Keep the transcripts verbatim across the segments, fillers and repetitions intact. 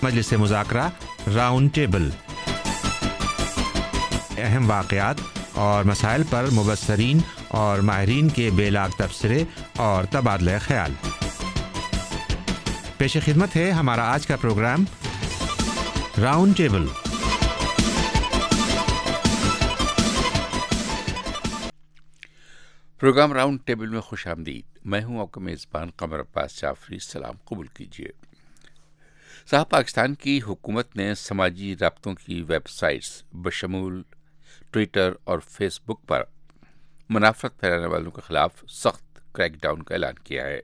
मजलिस मुज़ाकरा round table, अहम वाक़यात और मसाइल पर मुबस्सरीन और माहिरीन के बेलाग तबसरे और तबादला ख्याल। पेश खिदमत है हमारा आज का programme round table. Programme round table में खुश आमदीद। मैं हूं आपका मेज़बान कमर अब्बास जाफरी। सलाम कबूल कीजिए। साहब, पाकिस्तान की हुकूमत ने समाजी राब्तों की वेबसाइट्स बशमूल ट्विटर और फेसबुक पर मुनाफरत फैलाने वालों के खिलाफ सख्त क्रैकडाउन का ऐलान किया है।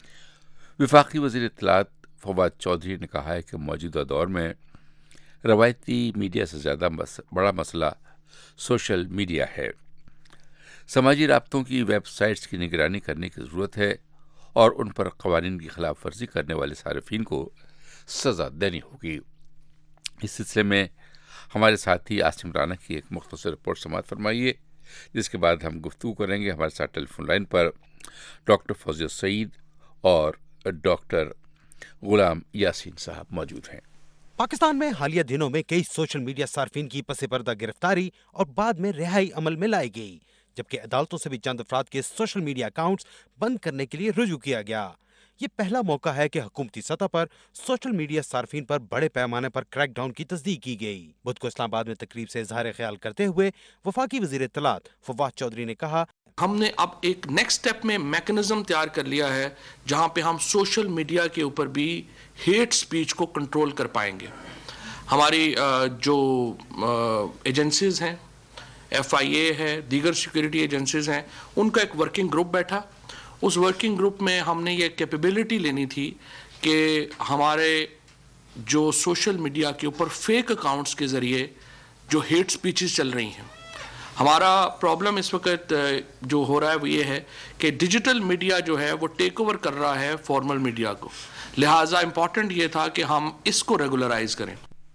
वफाकी वज़ीर इत्तलात फवाद चौधरी ने कहा है कि मौजूदा दौर में रवायती मीडिया से ज़्यादा मस, बड़ा मसला सोशल मीडिया है। समाजी राब्तों की वेबसाइट्स की निगरानी करने की ज़रूरत है और उन पर क़वानीन की खिलाफ वर्जी करने वाले सारिफीन को सज़ा देनी होगी। इस सिलसिले में हमारे साथी आसिम राना की एक मुख्तसर रिपोर्ट समाअत फरमाइए, जिसके बाद हम गुफ्तगू करेंगे। हमारे साथ टेलीफोन लाइन पर डॉक्टर फौजिया सईद और डॉक्टर गुलाम यासीन साहब मौजूद हैं। पाकिस्तान में हालिया दिनों में कई सोशल मीडिया सार्फिन की पसे पर्दा गिरफ्तारी और बाद में रिहाई अमल में लाई गई, जबकि अदालतों से भी चंद अफराद के सोशल मीडिया अकाउंट्स बंद करने के लिए रुजू किया गया। ये पहला मौका है कि हुकूमती सतह पर सोशल मीडिया सार्फिन पर बड़े पैमाने पर क्रैकडाउन की तस्दीक की गई। बुध को इस्लामाबाद में तकरीब से इजहार ख्याल करते हुए वफाकी वजीर इत्तलात फवाद चौधरी ने कहा, हमने अब एक नेक्स्ट स्टेप में मैकेनिज्म तैयार कर लिया है जहां पे हम सोशल मीडिया के ऊपर भी हेट स्पीच को कंट्रोल कर पाएंगे। हमारी जो एजेंसीज हैं, एफ आई ए है, दीगर सिक्योरिटी एजेंसीज हैं, उनका एक वर्किंग ग्रुप बैठा। उस वर्किंग ग्रुप में हमने ये कैपेबिलिटी लेनी थी कि हमारे जो सोशल मीडिया के ऊपर फेक अकाउंट्स के ज़रिए जो हेट स्पीचेस चल रही हैं, हमारा प्रॉब्लम इस वक्त जो हो रहा है वो ये है कि डिजिटल मीडिया जो है वो टेक ओवर कर रहा है फॉर्मल मीडिया को। लिहाजा इम्पॉर्टेंट ये था कि हम इसको रेगुलराइज करें।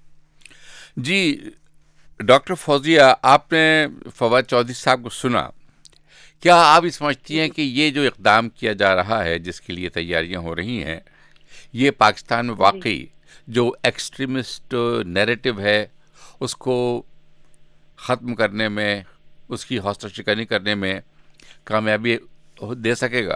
जी डॉक्टर फौजिया, आपने फवाद चौधरी साहब को सुना। क्या आप समझती हैं कि ये जो इक़दाम किया जा रहा है, जिसके लिए तैयारियां हो रही हैं, ये पाकिस्तान में वाकई जो एक्सट्रीमिस्ट नैरेटिव है उसको ख़त्म करने में, उसकी हौसला शिकनी करने में कामयाबी दे सकेगा?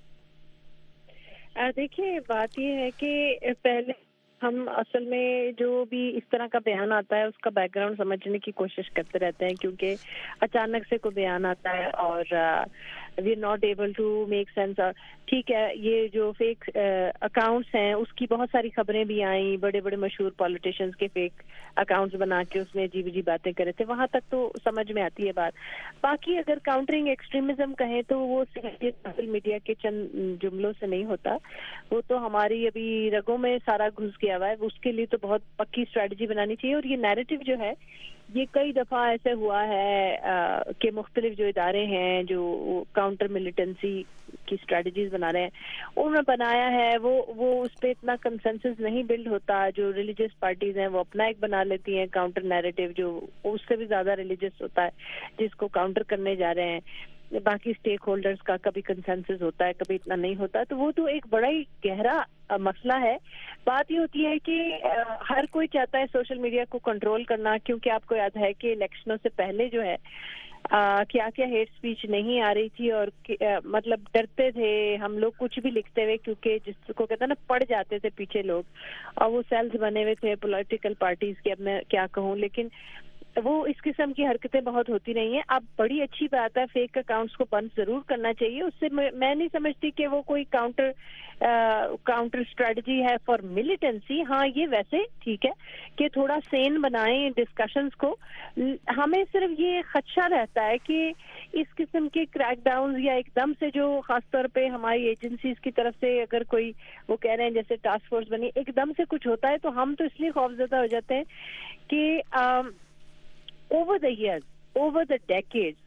देखिए, बात ये है कि पहले हम असल में जो भी इस तरह का बयान आता है उसका बैकग्राउंड समझने की कोशिश करते रहते हैं, क्योंकि अचानक से कोई बयान आता है और we are not able to make sense. ठीक है, ये जो फेक अकाउंट्स हैं उसकी बहुत सारी खबरें भी आई, बड़े बड़े मशहूर पॉलिटिशियंस के फेक अकाउंट्स बना के उसमें अजीब अजीब बातें करे थे, वहां तक तो समझ में आती है बात। बाकी अगर काउंटरिंग एक्सट्रीमिज्म कहें तो वो सोशल मीडिया के चंद जुमलों से नहीं होता, वो तो हमारी अभी रगों में सारा घुस गया हुआ है। उसके लिए तो बहुत पक्की स्ट्रेटजी बनानी चाहिए। और ये नैरेटिव जो है ये कई दफ़ा ऐसे हुआ है कि मुख्तलिफ जो इदारे हैं जो काउंटर मिलिटेंसी की स्ट्रेटजीज बना रहे हैं, उन्होंने बनाया है, वो वो उस पर इतना कंसेंसस नहीं बिल्ड होता। जो रिलीजियस पार्टीज हैं वो अपना एक बना लेती हैं काउंटर नैरेटिव जो उससे भी ज़्यादा रिलीजियस होता है, जिसको काउंटर करने जा रहे हैं। बाकी स्टेक होल्डर्स का कभी कंसेंसस होता है, कभी इतना नहीं होता, तो वो तो एक बड़ा ही गहरा मसला है। बात ये होती है कि हर कोई चाहता है सोशल मीडिया को कंट्रोल करना, क्योंकि आपको याद है कि इलेक्शनों से पहले जो है आ, क्या क्या हेट स्पीच नहीं आ रही थी और आ, मतलब डरते थे हम लोग कुछ भी लिखते हुए, क्योंकि जिसको कहते हैं ना पड़ जाते थे पीछे लोग, और वो सेल्स बने हुए थे पॉलिटिकल पार्टीज के। अब मैं क्या कहूँ, लेकिन वो इस किस्म की हरकतें बहुत होती रही हैं। अब बड़ी अच्छी बात है, फेक अकाउंट्स को बंद जरूर करना चाहिए। उससे मैं नहीं समझती कि वो कोई काउंटर काउंटर स्ट्रेटजी है फॉर मिलिटेंसी। हाँ, ये वैसे ठीक है कि थोड़ा सेन बनाएं डिस्कशंस को। हमें सिर्फ ये खदशा रहता है कि इस किस्म के क्रैकडाउन या एकदम से जो खासतौर पे हमारी एजेंसीज की तरफ से अगर कोई वो कह रहे हैं जैसे टास्क फोर्स बनी, एकदम से कुछ होता है तो हम तो इसलिए खौफजदा हो जाते हैं कि uh, over the years, over the decades,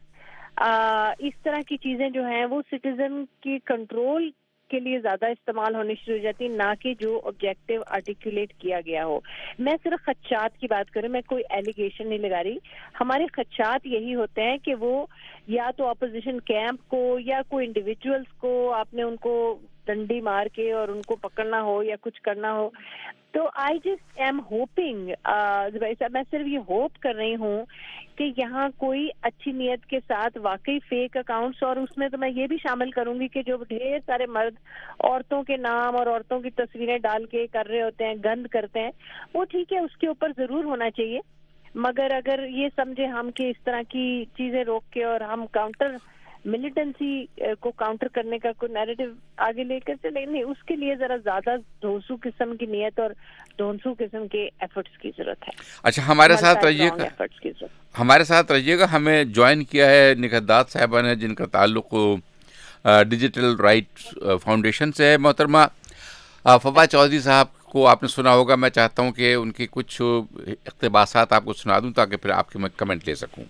इस तरह की चीजें जो हैं वो सिटीजन की कंट्रोल के लिए ज्यादा इस्तेमाल होनी शुरू हो जाती है, ना कि जो ऑब्जेक्टिव आर्टिकुलेट किया गया हो। मैं सिर्फ खदशात की बात करूं, मैं कोई एलिगेशन नहीं लगा रही। हमारे खदशात यही होते हैं कि वो या तो अपोजिशन कैंप को या कोई इंडिविजुअल्स को आपने उनको ڈنڈی مار کے اور ان کو پکڑنا ہو یا کچھ کرنا ہو. تو آئی جسٹ ایم ہوپنگ, میں صرف یہ ہوپ کر رہی ہوں کہ یہاں کوئی اچھی نیت کے ساتھ واقعی فیک اکاؤنٹس, اور اس میں تو میں یہ بھی شامل کروں گی کہ جو ڈھیر سارے مرد عورتوں کے نام اور عورتوں کی تصویریں ڈال کے کر رہے ہوتے ہیں, گند کرتے ہیں, وہ ٹھیک ہے, اس کے اوپر ضرور ہونا چاہیے. مگر اگر یہ سمجھے ہم کہ اس طرح کی چیزیں روک کے اور ہم کاؤنٹر ملیٹنسی کو کاؤنٹر کرنے کا کوئی نیریٹو آگے لے کر چلے, نہیں, اس کے لیے ذرا زیادہ دھونسو قسم کی نیت اور دھونسو قسم کے ایفرٹس کی ضرورت ہے. اچھا, ہمارے ساتھ رہیے گا, ہمارے ساتھ رہیے گا. ہمیں جوائن کیا ہے نگہت داد صاحبہ نے, جن کا تعلق ڈیجیٹل رائٹ فاؤنڈیشن سے ہے. محترمہ فواد چودھری صاحب کو آپ نے سنا ہوگا, میں چاہتا ہوں کہ ان کی کچھ اقتباسات آپ کو سنا دوں تاکہ پھر آپ کے میں کمنٹ لے سکوں.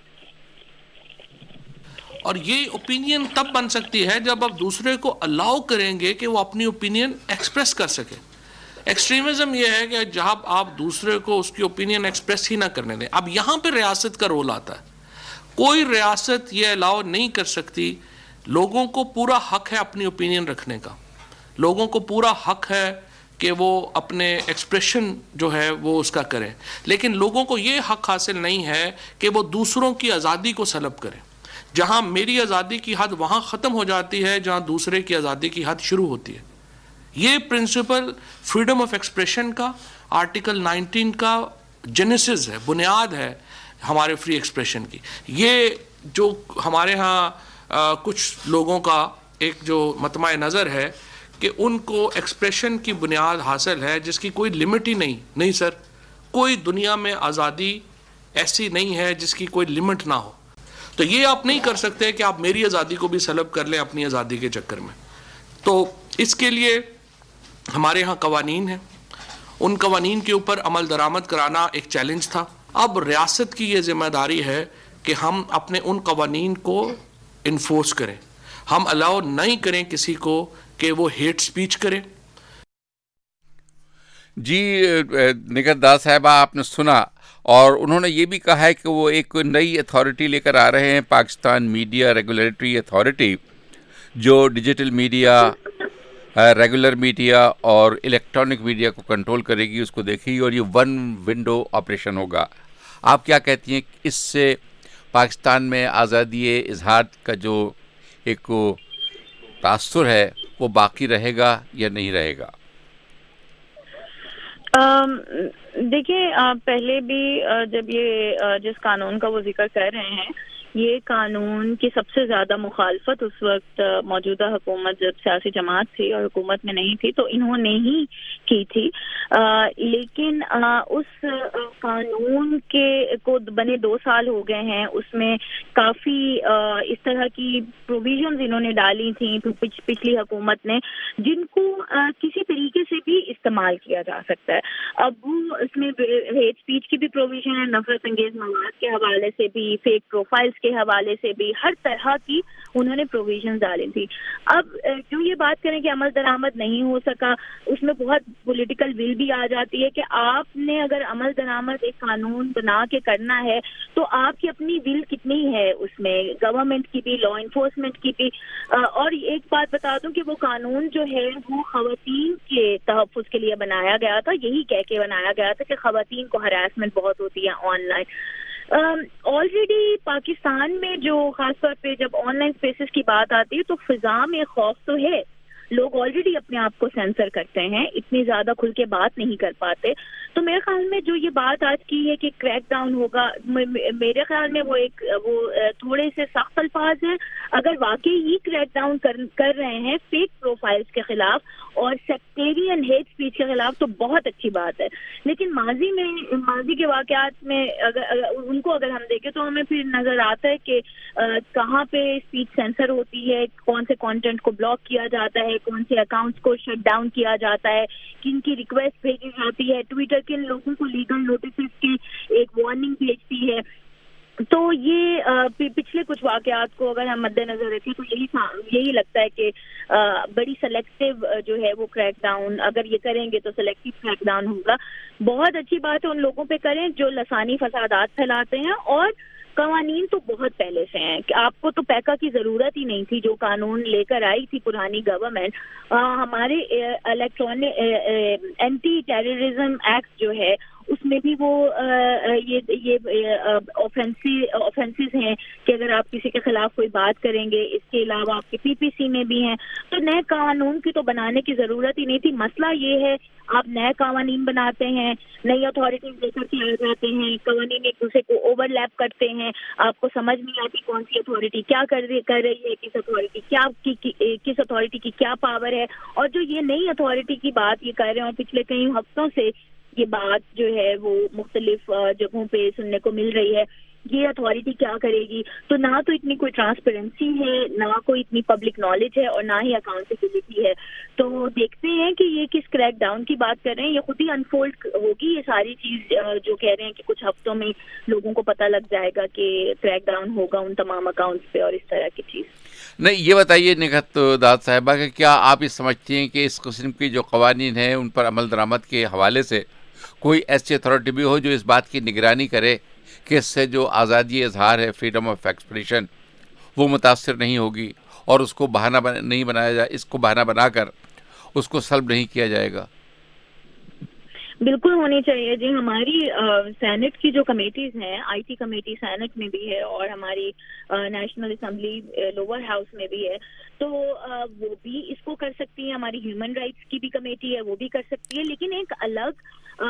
اور یہ اوپینین تب بن سکتی ہے جب آپ دوسرے کو الاؤ کریں گے کہ وہ اپنی اوپینین ایکسپریس کر سکے. ایکسٹریمزم یہ ہے کہ جہاں آپ دوسرے کو اس کی اوپینین ایکسپریس ہی نہ کرنے دیں. اب یہاں پہ ریاست کا رول آتا ہے. کوئی ریاست یہ الاؤ نہیں کر سکتی. لوگوں کو پورا حق ہے اپنی اوپینین رکھنے کا, لوگوں کو پورا حق ہے کہ وہ اپنے ایکسپریشن جو ہے وہ اس کا کریں, لیکن لوگوں کو یہ حق حاصل نہیں ہے کہ وہ دوسروں کی آزادی کو سلب کریں. جہاں میری آزادی کی حد وہاں ختم ہو جاتی ہے جہاں دوسرے کی آزادی کی حد شروع ہوتی ہے. یہ پرنسپل فریڈم آف ایکسپریشن کا آرٹیکل نائنٹین کا جینیسس ہے, بنیاد ہے ہمارے فری ایکسپریشن کی. یہ جو ہمارے ہاں کچھ لوگوں کا ایک جو مطمع نظر ہے کہ ان کو ایکسپریشن کی بنیاد حاصل ہے جس کی کوئی لمٹ ہی نہیں. نہیں سر, کوئی دنیا میں آزادی ایسی نہیں ہے جس کی کوئی لمٹ نہ ہو. تو یہ آپ نہیں کر سکتے کہ آپ میری آزادی کو بھی سلب کر لیں اپنی آزادی کے چکر میں. تو اس کے لیے ہمارے ہاں قوانین ہیں, ان قوانین کے اوپر عمل درآمد کرانا ایک چیلنج تھا. اب ریاست کی یہ ذمہ داری ہے کہ ہم اپنے ان قوانین کو انفورس کریں. ہم الاؤ نہیں کریں کسی کو کہ وہ ہیٹ سپیچ کرے. جی نگہت داد صاحبہ, آپ نے سنا, اور انہوں نے یہ بھی کہا ہے کہ وہ ایک نئی اتھارٹی لے کر آ رہے ہیں, پاکستان میڈیا ریگولیٹری اتھارٹی, جو ڈیجیٹل میڈیا, ریگولر میڈیا اور الیکٹرانک میڈیا کو کنٹرول کرے گی, اس کو دیکھے گی, اور یہ ون ونڈو آپریشن ہوگا. آپ کیا کہتی ہیں, اس سے پاکستان میں آزادی اظہار کا جو ایک تاثر ہے وہ باقی رہے گا یا نہیں رہے گا؟ دیکھیے, پہلے بھی جب یہ جس قانون کا وہ ذکر کر رہے ہیں, یہ قانون کی سب سے زیادہ مخالفت اس وقت موجودہ حکومت جب سیاسی جماعت تھی اور حکومت میں نہیں تھی تو انہوں نے ہی کی تھی. آ, لیکن آ, اس قانون کے کو بنے دو سال ہو گئے ہیں. اس میں کافی آ, اس طرح کی پروویژنز انہوں نے ڈالی تھیں پچ, پچھلی حکومت نے, جن کو آ, کسی طریقے سے بھی استعمال کیا جا سکتا ہے. اب وہ اس میں ہیٹ اسپیچ کی بھی پروویژن ہے, نفرت انگیز مواد کے حوالے سے بھی, فیک پروفائلز کے حوالے سے بھی, ہر طرح کی انہوں نے پروویژن ڈالی تھی. اب جو یہ بات کریں کہ عمل درآمد نہیں ہو سکا, اس میں بہت پولیٹیکل ول بھی آ جاتی ہے کہ آپ نے اگر عمل درآمد ایک قانون بنا کے کرنا ہے تو آپ کی اپنی ول کتنی ہے اس میں, گورنمنٹ کی بھی, لا انفورسمنٹ کی بھی. اور ایک بات بتا دوں کہ وہ قانون جو ہے وہ خواتین کے تحفظ کے لیے بنایا گیا تھا, یہی کہہ کے بنایا گیا تھا کہ خواتین کو ہراسمنٹ بہت ہوتی ہے online. Already uh, Pakistan میں جو خاص طور پہ جب آن لائن اسپیسز کی بات آتی ہے تو فضا میں خوف تو ہے. لوگ آلریڈی اپنے آپ کو سینسر کرتے ہیں, اتنی زیادہ کھل کے بات نہیں کر پاتے. تو میرے خیال میں جو یہ بات آج کی ہے کہ کریک ڈاؤن ہوگا, میرے خیال میں وہ ایک وہ تھوڑے سے سخت الفاظ ہیں. اگر واقعی ہی کریک ڈاؤن کر رہے ہیں فیک پروفائلز کے خلاف اور سیکٹیرین ہیٹ اسپیچ کے خلاف تو بہت اچھی بات ہے. لیکن ماضی میں ماضی کے واقعات میں اگر, اگر ان کو اگر ہم دیکھیں تو ہمیں پھر نظر آتا ہے کہ کہاں پہ اسپیچ سینسر ہوتی ہے, کون سے کانٹینٹ کو بلاک کیا جاتا ہے, کون سے اکاؤنٹس کو شٹ ڈاؤن کیا جاتا ہے, کن کی ریکویسٹ بھیجی جاتی ہے, ٹویٹر کن لوگوں کو لیگل نوٹسز کی ایک وارننگ بھیجتی ہے. تو یہ پچھلے کچھ واقعات کو اگر ہم مد نظر رکھیں تو یہی یہی لگتا ہے کہ بڑی سلیکٹیو جو ہے وہ کریک ڈاؤن, اگر یہ کریں گے تو سلیکٹیو کریک ڈاؤن ہوگا. بہت اچھی بات ہے ان لوگوں پہ کریں جو لسانی فسادات پھیلاتے ہیں, اور قوانین تو بہت پہلے سے ہیں کہ آپ کو تو پیکا کی ضرورت ہی نہیں تھی. جو قانون لے کر آئی تھی پرانی گورنمنٹ, ہمارے الیکٹرانک اینٹی ٹیررزم ایکٹ جو ہے اس میں بھی وہ یہ یہ آفینسز ہیں کہ اگر آپ کسی کے خلاف کوئی بات کریں گے. اس کے علاوہ آپ کے پی پی سی میں بھی ہیں. تو نئے قانون کی تو بنانے کی ضرورت ہی نہیں تھی. مسئلہ یہ ہے آپ نئے قوانین بناتے ہیں, نئی اتھارٹیز لے کر کے آ جاتے ہیں, قوانین ایک دوسرے کو اوور لیپ کرتے ہیں, آپ کو سمجھ نہیں آتی کون سی اتھارٹی کیا کر رہی کر رہی ہے کس اتھارٹی کیا کس اتھارٹی کی کیا پاور ہے. اور جو یہ نئی اتھارٹی کی بات یہ کر رہے ہیں, اور پچھلے کئی ہفتوں سے یہ بات جو ہے وہ مختلف جگہوں پہ سننے کو مل رہی ہے, یہ اتھارٹی کیا کرے گی. تو نہ تو اتنی کوئی ٹرانسپیرنسی ہے, نہ کوئی اتنی پبلک نالج ہے, اور نہ ہی اکاؤنٹیبلٹی ہے. تو دیکھتے ہیں کہ یہ کس کریک ڈاؤن کی بات کر رہے ہیں. یہ خود ہی انفولڈ ہوگی یہ ساری چیز جو کہہ رہے ہیں کہ کچھ ہفتوں میں لوگوں کو پتہ لگ جائے گا کہ کریک ڈاؤن ہوگا ان تمام اکاؤنٹس پہ اور اس طرح کی چیز. نہیں, یہ بتائیے نگہت داد صاحبہ کہ کیا آپ یہ سمجھتی ہیں کہ اس قسم کی جو قوانین ہیں ان پر عمل درآمد کے حوالے سے کوئی ایسی اتھارٹی بھی ہو جو اس بات کی نگرانی کرے کہ اس سے جو آزادی اظہار ہے, فریڈم آف ایکسپریشن, وہ متاثر نہیں ہوگی اور اس کو بہانہ نہیں بنایا جائے, اس کو بہانہ بنا کر اس کو سلب نہیں کیا جائے گا؟ بالکل ہونی چاہیے جی. ہماری سینٹ کی جو کمیٹیز ہیں, آئی ٹی کمیٹی سینٹ میں بھی ہے اور ہماری نیشنل اسمبلی لوور ہاؤس میں بھی ہے, تو وہ بھی اس کو کر سکتی ہیں. ہماری ہیومن رائٹس کی بھی کمیٹی ہے, وہ بھی کر سکتی ہے. لیکن ایک الگ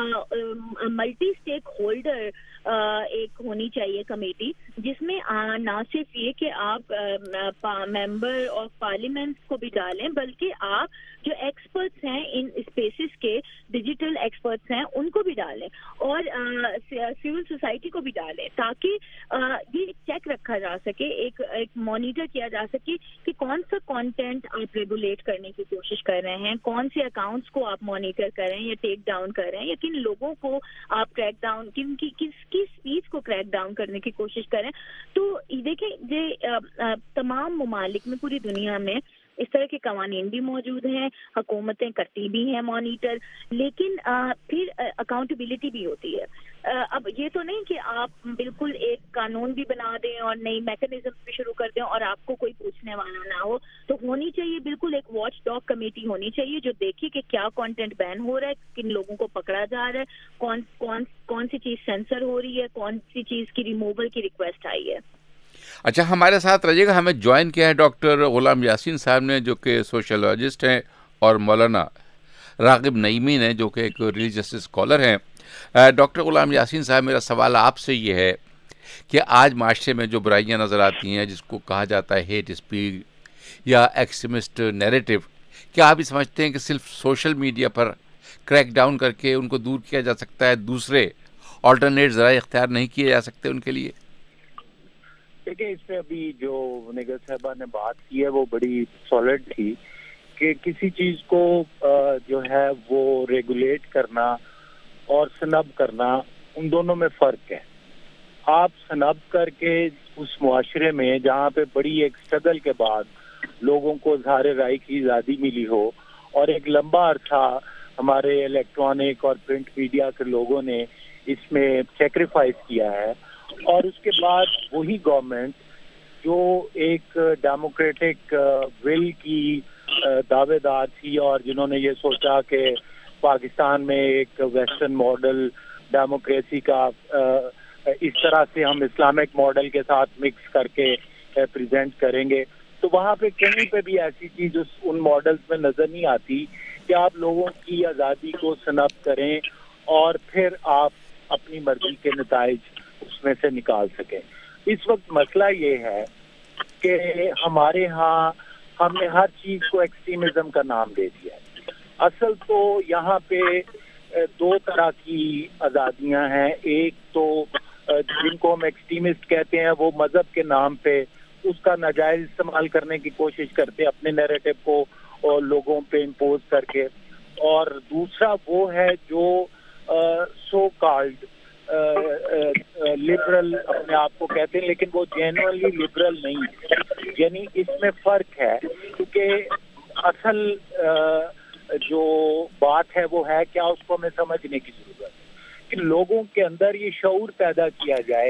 ملٹی اسٹیک ہولڈر ایک ہونی چاہیے کمیٹی, جس میں نہ صرف یہ کہ آپ ممبر آف پارلیمنٹ کو بھی ڈالیں, بلکہ آپ جو ایکسپرٹس ہیں ان اسپیسز کے, ڈیجیٹل ایکسپرٹس ہیں, ان کو بھی ڈالیں, اور سول سوسائٹی کو بھی ڈالیں, تاکہ یہ چیک رکھا جا سکے, ایک ایک مانیٹر کیا جا سکے کہ کون سا کانٹینٹ آپ ریگولیٹ کرنے کی کوشش کر رہے ہیں, کون سے اکاؤنٹس کو آپ مانیٹر کر رہے ہیں یا ٹیک ڈاؤن کر رہے ہیں, یا کن لوگوں کو آپ کریک ڈاؤن, کن کی کس کی اسپیچ کو کریک ڈاؤن کرنے کی کوشش کریں. تو دیکھیں یہ تمام ممالک میں, پوری دنیا میں اس طرح کے قوانین بھی موجود ہیں, حکومتیں کرتی بھی ہیں مانیٹر, لیکن پھر اکاؤنٹیبلٹی بھی ہوتی ہے. اب یہ تو نہیں کہ آپ بالکل ایک قانون بھی بنا دیں اور نئی میکینزم بھی شروع کر دیں اور آپ کو کوئی پوچھنے والا نہ ہو. تو ہونی چاہیے بالکل ایک واچ ڈاگ کمیٹی ہونی چاہیے جو دیکھے کہ کیا کانٹینٹ بین ہو رہا ہے, کن لوگوں کو پکڑا جا رہا ہے, کون کون کون سی چیز سینسر ہو رہی ہے, کون سی چیز کی ریموول کی ریکویسٹ آئی ہے. اچھا, ہمارے ساتھ رہیے گا. ہمیں جوائن کیا ہے ڈاکٹر غلام یاسین صاحب نے, جو کہ سوشولوجسٹ ہیں, اور مولانا راغب نعیمی نے, جو کہ ایک ریلیجس اسکالر ہیں. ڈاکٹر غلام یاسین صاحب, میرا سوال آپ سے یہ ہے کہ آج معاشرے میں جو برائیاں نظر آتی ہیں, جس کو کہا جاتا ہے ہیٹ اسپیچ یا ایکسٹریمسٹ نیریٹو, کیا آپ یہ سمجھتے ہیں کہ صرف سوشل میڈیا پر کریک ڈاؤن کر کے ان کو دور کیا جا سکتا ہے, دوسرے آلٹرنیٹ ذرائع اختیار نہیں کیے جا سکتے ان کے لیے؟ دیکھیں, اس میں ابھی جو نگر صاحبہ نے بات کی ہے وہ بڑی سالڈ تھی کہ کسی چیز کو جو ہے وہ ریگولیٹ کرنا اور سنب کرنا, ان دونوں میں فرق ہے. آپ سنب کر کے اس معاشرے میں جہاں پہ بڑی ایک اسٹرگل کے بعد لوگوں کو اظہار رائے کی آزادی ملی ہو, اور ایک لمبا عرصہ ہمارے الیکٹرانک اور پرنٹ میڈیا کے لوگوں نے اس میں سیکریفائس کیا ہے, اور اس کے بعد وہی گورنمنٹ جو ایک ڈیموکریٹک ول کی دعوے دار تھی, اور جنہوں نے یہ سوچا کہ پاکستان میں ایک ویسٹرن ماڈل ڈیموکریسی کا اس طرح سے ہم اسلامک ماڈل کے ساتھ مکس کر کے پریزنٹ کریں گے, تو وہاں پہ کہیں پہ بھی ایسی چیز ان ماڈلز میں نظر نہیں آتی کہ آپ لوگوں کی آزادی کو سنب کریں اور پھر آپ اپنی مرضی کے نتائج اس میں سے نکال سکیں. اس وقت مسئلہ یہ ہے کہ ہمارے ہاں ہم نے ہر چیز کو ایکسٹریمزم کا نام دے دیا ہے. اصل تو یہاں پہ دو طرح کی آزادیاں ہیں. ایک تو جن کو ہم ایکسٹریمسٹ کہتے ہیں, وہ مذہب کے نام پہ اس کا ناجائز استعمال کرنے کی کوشش کرتے اپنے نیریٹو کو اور لوگوں پہ امپوز کر کے, اور دوسرا وہ ہے جو سو کالڈ لبرل اپنے آپ کو کہتے ہیں, لیکن وہ جینوئنلی لبرل نہیں. یعنی اس میں فرق ہے, کیونکہ اصل جو بات ہے وہ ہے کیا, اس کو ہمیں سمجھنے کی ضرورت ہے کہ لوگوں کے اندر یہ شعور پیدا کیا جائے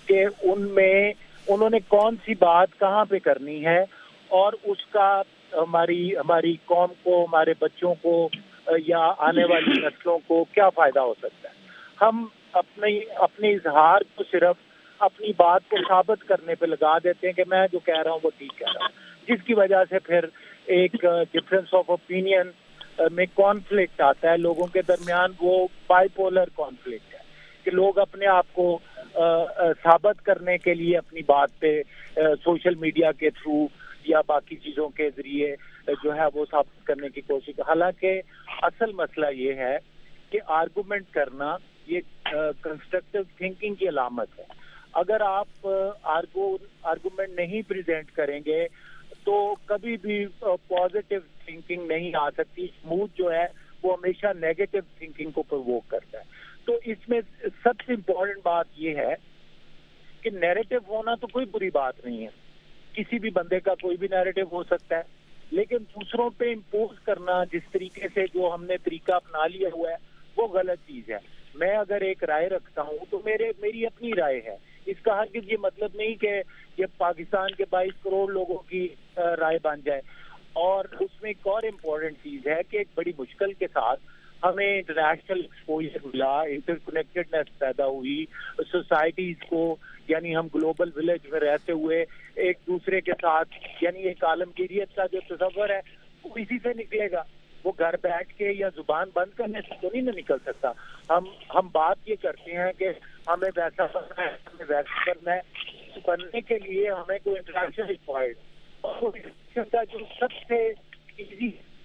کہ ان میں انہوں نے کون سی بات کہاں پہ کرنی ہے اور اس کا ہماری ہماری قوم کو, ہمارے بچوں کو یا آنے والی نسلوں کو کیا فائدہ ہو سکتا ہے. ہم اپنے اپنے اظہار کو صرف اپنی بات کو ثابت کرنے پہ لگا دیتے ہیں کہ میں جو کہہ رہا ہوں وہ ٹھیک کہہ رہا ہوں, جس کی وجہ سے پھر ایک ڈفرینس آف اوپینین میں کانفلکٹ آتا ہے لوگوں کے درمیان. وہ بائی پولر کانفلکٹ ہے کہ لوگ اپنے آپ کو ثابت کرنے کے لیے اپنی بات پہ سوشل میڈیا کے تھرو یا باقی چیزوں کے ذریعے جو ہے وہ ثابت کرنے کی کوشش. حالانکہ اصل مسئلہ یہ ہے کہ آرگومنٹ کرنا یہ کنسٹرکٹیو تھنکنگ کی علامت ہے. اگر آپ آرگومنٹ نہیں پریزنٹ کریں گے تو کبھی بھی پازیٹیو تھنکنگ نہیں آ سکتی. موڈ جو ہے وہ ہمیشہ نیگیٹو تھنکنگ کو پرووک کرتا ہے. تو اس میں سب سے امپورٹنٹ بات یہ ہے کہ نیریٹو ہونا تو کوئی بری بات نہیں ہے, کسی بھی بندے کا کوئی بھی نیریٹو ہو سکتا ہے, لیکن دوسروں پہ امپوز کرنا جس طریقے سے جو ہم نے طریقہ اپنا لیا ہوا ہے وہ غلط چیز ہے. میں اگر ایک رائے رکھتا ہوں تو میرے میری اپنی رائے ہے. اس کا ہرگز یہ مطلب نہیں کہ یہ پاکستان کے بائیس کروڑ لوگوں کی رائے بن جائے. اور اس میں ایک اور امپورٹنٹ چیز ہے کہ ایک بڑی مشکل کے ساتھ ہمیں انٹرنیشنل ایکسپوجر ملا, انٹر کنیکٹڈنیس پیدا ہوئی سوسائٹیز کو, یعنی ہم گلوبل ولیج میں رہتے ہوئے ایک دوسرے کے ساتھ, یعنی ایک عالمگیریت کا جو تصور ہے وہ اسی سے نکلے گا. وہ گھر بیٹھ کے یا زبان بند کرنے سے تو نہیں نہ نکل سکتا. ہم ہم بات یہ کرتے ہیں کہ ہمیں ویسا بننا ہے, ہمیں ویسا کرنا ہے. بننے کے لیے ہمیں کوئی انٹریکشن ریکوائرڈ, اور کا جو سب سے ایزی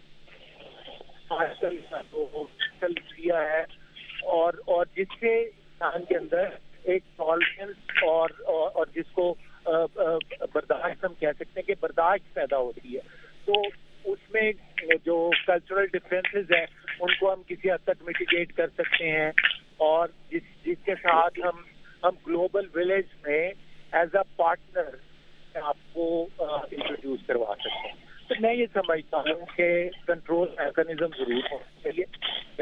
کیا ہے اور اور جس سے انسان کے اندر ایک ٹالرنس اور اور جس کو برداشت ہم کہہ سکتے ہیں کہ برداشت پیدا ہوتی ہے. تو اس میں جو کلچرل ڈفرینسز ہیں ان کو ہم کسی حد تک میٹیگیٹ کر سکتے ہیں, اور جس جس کے ساتھ ہم ہم گلوبل ولیج میں ایز اے پارٹنر آپ کو انٹروڈیوس کروا سکتے ہیں. تو میں یہ سمجھتا ہوں کہ کنٹرول میکانزم ضرور ہونا چاہیے.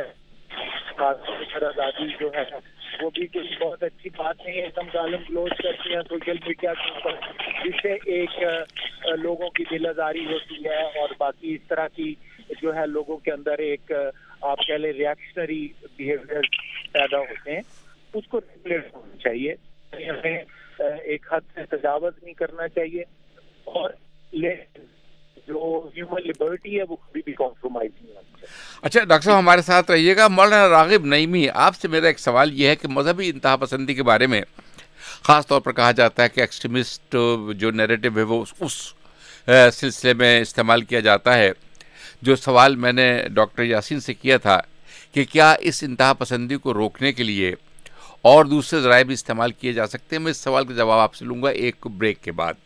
آزادی جو ہے وہ بھی کوئی بہت اچھی بات نہیں ہے. ہم گالم گلوز کرتے ہیں سوشل میڈیا کے اوپر, جس سے ایک لوگوں کی دل آزاری ہوتی ہے اور باقی اس طرح کی جو ہے لوگوں کے اندر ایک آپ کہہ لیں ریئیکشنری بیہیویئر پیدا ہوتے ہیں. اس کو ریگولیٹ ہونا چاہیے, ہمیں ایک حد سے تجاوز نہیں کرنا چاہیے, اور جو ہیومن لبرٹی ہے وہ کبھی بھی کمپرومائز نہیں ہونا چاہیے. اچھا ڈاکٹر صاحب ہمارے ساتھ رہیے گا. مولانا راغب نعیمی, آپ سے میرا ایک سوال یہ ہے کہ مذہبی انتہا پسندی کے بارے میں خاص طور پر کہا جاتا ہے کہ ایکسٹریمسٹ جو نیریٹو ہے وہ اس سلسلے میں استعمال کیا جاتا ہے. جو سوال میں نے ڈاکٹر یاسین سے کیا تھا کہ کیا اس انتہا پسندی کو روکنے کے لیے اور دوسرے ذرائع بھی استعمال کیے جا سکتے ہیں, میں اس سوال کا جواب آپ سے لوں گا ایک بریک کے بعد.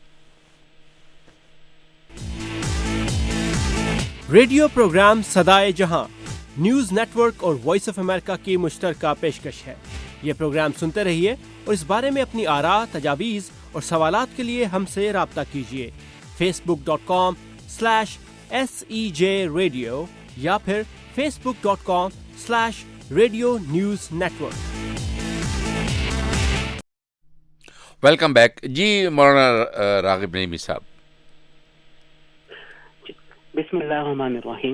ریڈیو پروگرام صدائے جہاں نیوز نیٹ ورک اور وائس آف امریکہ کی مشترکہ پیشکش ہے. یہ پروگرام سنتے رہیے اور اس بارے میں اپنی آراء, تجاویز اور سوالات کے لیے ہم سے رابطہ کیجیے. Facebook dot com slash S E J radio یا پھر Facebook dot com slash radio news network. Welcome back. جی مولانا راغب نعیمی صاحب. بسم اللہ الرحمن الرحیم.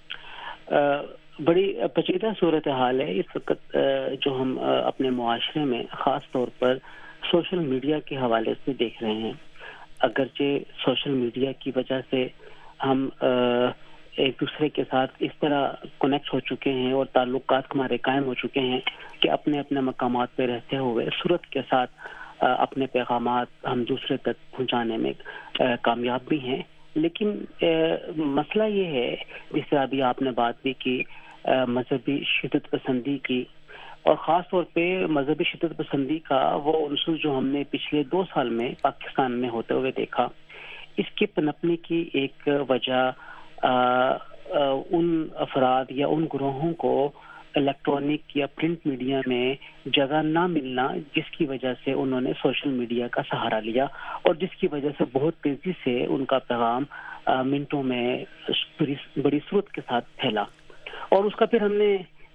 بڑی پیچیدہ صورتحال ہے اس وقت جو ہم اپنے معاشرے میں خاص طور پر سوشل میڈیا کے حوالے سے دیکھ رہے ہیں. اگرچہ سوشل میڈیا کی وجہ سے ہم ایک دوسرے کے ساتھ اس طرح کنیکٹ ہو چکے ہیں اور تعلقات ہمارے قائم ہو چکے ہیں کہ اپنے اپنے مقامات پہ رہتے ہوئے صورت کے ساتھ اپنے پیغامات ہم دوسرے تک پہنچانے میں کامیاب بھی ہیں. لیکن مسئلہ یہ ہے جس سے ابھی آپ نے بات بھی کی مذہبی شدت پسندی کی, اور خاص طور پہ مذہبی شدت پسندی کا وہ عنصر جو ہم نے پچھلے دو سال میں پاکستان میں ہوتے ہوئے دیکھا. اس کے پنپنے کی ایک وجہ آ, آ, ان افراد یا ان گروہوں کو الیکٹرانک یا پرنٹ میڈیا میں جگہ نہ ملنا جس کی وجہ سے انہوں نے سوشل میڈیا کا سہارا لیا, اور جس کی وجہ سے بہت تیزی سے ان کا پیغام منٹوں میں بڑی صورت کے ساتھ پھیلا. اور اس کا پھر ہم نے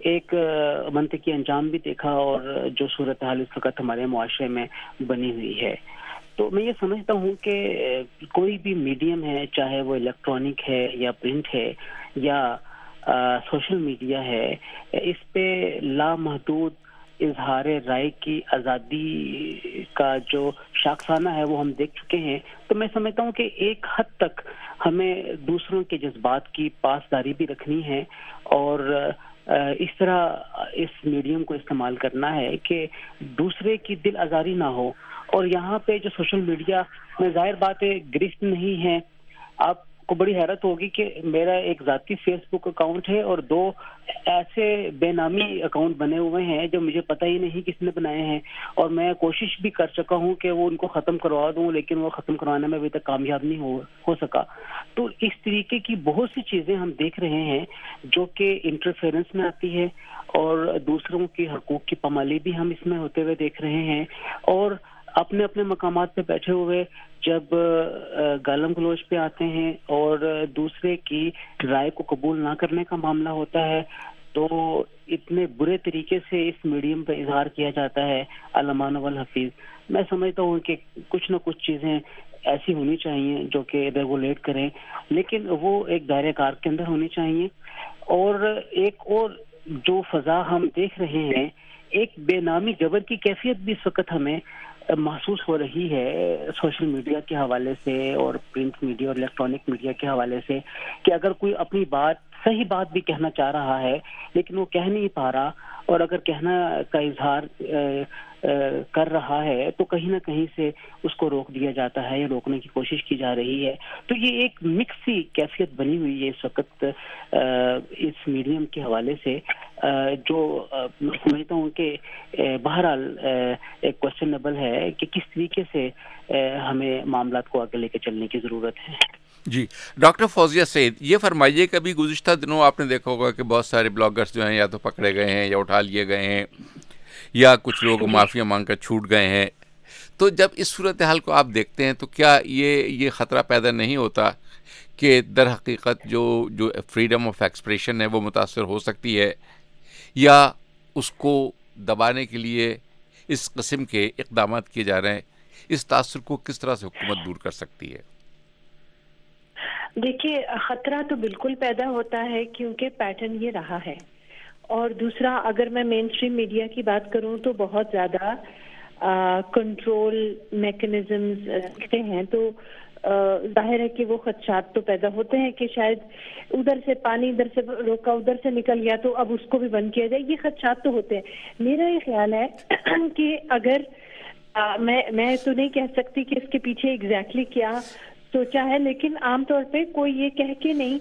ایک منطقی انجام بھی دیکھا اور جو صورتحال اس وقت ہمارے معاشرے میں بنی ہوئی ہے. تو میں یہ سمجھتا ہوں کہ کوئی بھی میڈیم ہے, چاہے وہ الیکٹرانک ہے یا پرنٹ ہے یا سوشل میڈیا ہے, اس پہ لامحدود اظہار رائے کی آزادی کا جو شاخسانہ ہے وہ ہم دیکھ چکے ہیں. تو میں سمجھتا ہوں کہ ایک حد تک ہمیں دوسروں کے جذبات کی پاسداری بھی رکھنی ہے اور اس طرح اس میڈیم کو استعمال کرنا ہے کہ دوسرے کی دل آزاری نہ ہو. اور یہاں پہ جو سوشل میڈیا میں ظاہر بات ہے گرفت نہیں ہے. آپ کو بڑی حیرت ہوگی کہ میرا ایک ذاتی فیس بک اکاؤنٹ ہے اور دو ایسے بے نامی اکاؤنٹ بنے ہوئے ہیں جو مجھے پتہ ہی نہیں کس نے بنائے ہیں, اور میں کوشش بھی کر چکا ہوں کہ وہ ان کو ختم کروا دوں, لیکن وہ ختم کروانے میں ابھی تک کامیاب نہیں ہو ہو سکا. تو اس طریقے کی بہت سی چیزیں ہم دیکھ رہے ہیں جو کہ انٹرفیرنس میں آتی ہے اور دوسروں کے حقوق کی پامالی بھی ہم اس میں ہوتے ہوئے دیکھ رہے ہیں. اور اپنے اپنے مقامات پہ بیٹھے ہوئے جب گالم گلوچ پہ آتے ہیں اور دوسرے کی رائے کو قبول نہ کرنے کا معاملہ ہوتا ہے تو اتنے برے طریقے سے اس میڈیم پہ اظہار کیا جاتا ہے علمان والحفیظ. میں سمجھتا ہوں کہ کچھ نہ کچھ چیزیں ایسی ہونی چاہیے جو کہ ریگولیٹ کریں, لیکن وہ ایک دائرہ کار کے اندر ہونی چاہیے. اور ایک اور جو فضا ہم دیکھ رہے ہیں, ایک بے نامی جبر کی کیفیت بھی اس وقت ہمیں محسوس ہو رہی ہے سوشل میڈیا کے حوالے سے اور پرنٹ میڈیا اور الیکٹرانک میڈیا کے حوالے سے, کہ اگر کوئی اپنی بات صحیح بات بھی کہنا چاہ رہا ہے لیکن وہ کہہ نہیں پا رہا, اور اگر کہنا کا اظہار کر رہا ہے تو کہیں نہ کہیں سے اس کو روک دیا جاتا ہے یا روکنے کی کوشش کی جا رہی ہے. تو یہ ایک مکس سی کیفیت بنی ہوئی ہے اس وقت اس میڈیم کے حوالے سے, جو میں سمجھتا ہوں کہ بہرحال ایک کوشچنیبل ہے کہ کس طریقے سے ہمیں معاملات کو آگے لے کے چلنے کی ضرورت ہے. جی ڈاکٹر فوزیہ سعید, یہ فرمائیے کہ ابھی گزشتہ دنوں آپ نے دیکھا ہوگا کہ بہت سارے بلاگرز جو ہیں یا تو پکڑے گئے ہیں یا اٹھا لیے گئے ہیں یا کچھ لوگ معافیا مانگ کر چھوٹ گئے ہیں. تو جب اس صورتحال کو آپ دیکھتے ہیں تو کیا یہ یہ خطرہ پیدا نہیں ہوتا کہ در حقیقت جو جو فریڈم آف ایکسپریشن ہے وہ متاثر ہو سکتی ہے, یا اس کو دبانے کے لیے اس قسم کے اقدامات کیے جا رہے ہیں؟ اس تاثر کو کس طرح سے حکومت دور کر سکتی ہے؟ دیکھیے, خطرہ تو بالکل پیدا ہوتا ہے کیونکہ پیٹرن یہ رہا ہے. اور دوسرا, اگر میں مین اسٹریم میڈیا کی بات کروں تو بہت زیادہ کنٹرول میکنزمز رکھتے ہیں, تو ظاہر ہے کہ وہ خدشات تو پیدا ہوتے ہیں کہ شاید ادھر سے پانی ادھر سے روکا ادھر سے نکل گیا تو اب اس کو بھی بند کیا جائے. یہ خدشات تو ہوتے ہیں. میرا یہ خیال ہے کہ اگر میں میں تو نہیں کہہ سکتی کہ اس کے پیچھے ایگزیکٹلی کیا سوچا ہے, لیکن عام طور پہ کوئی یہ کہہ کے نہیں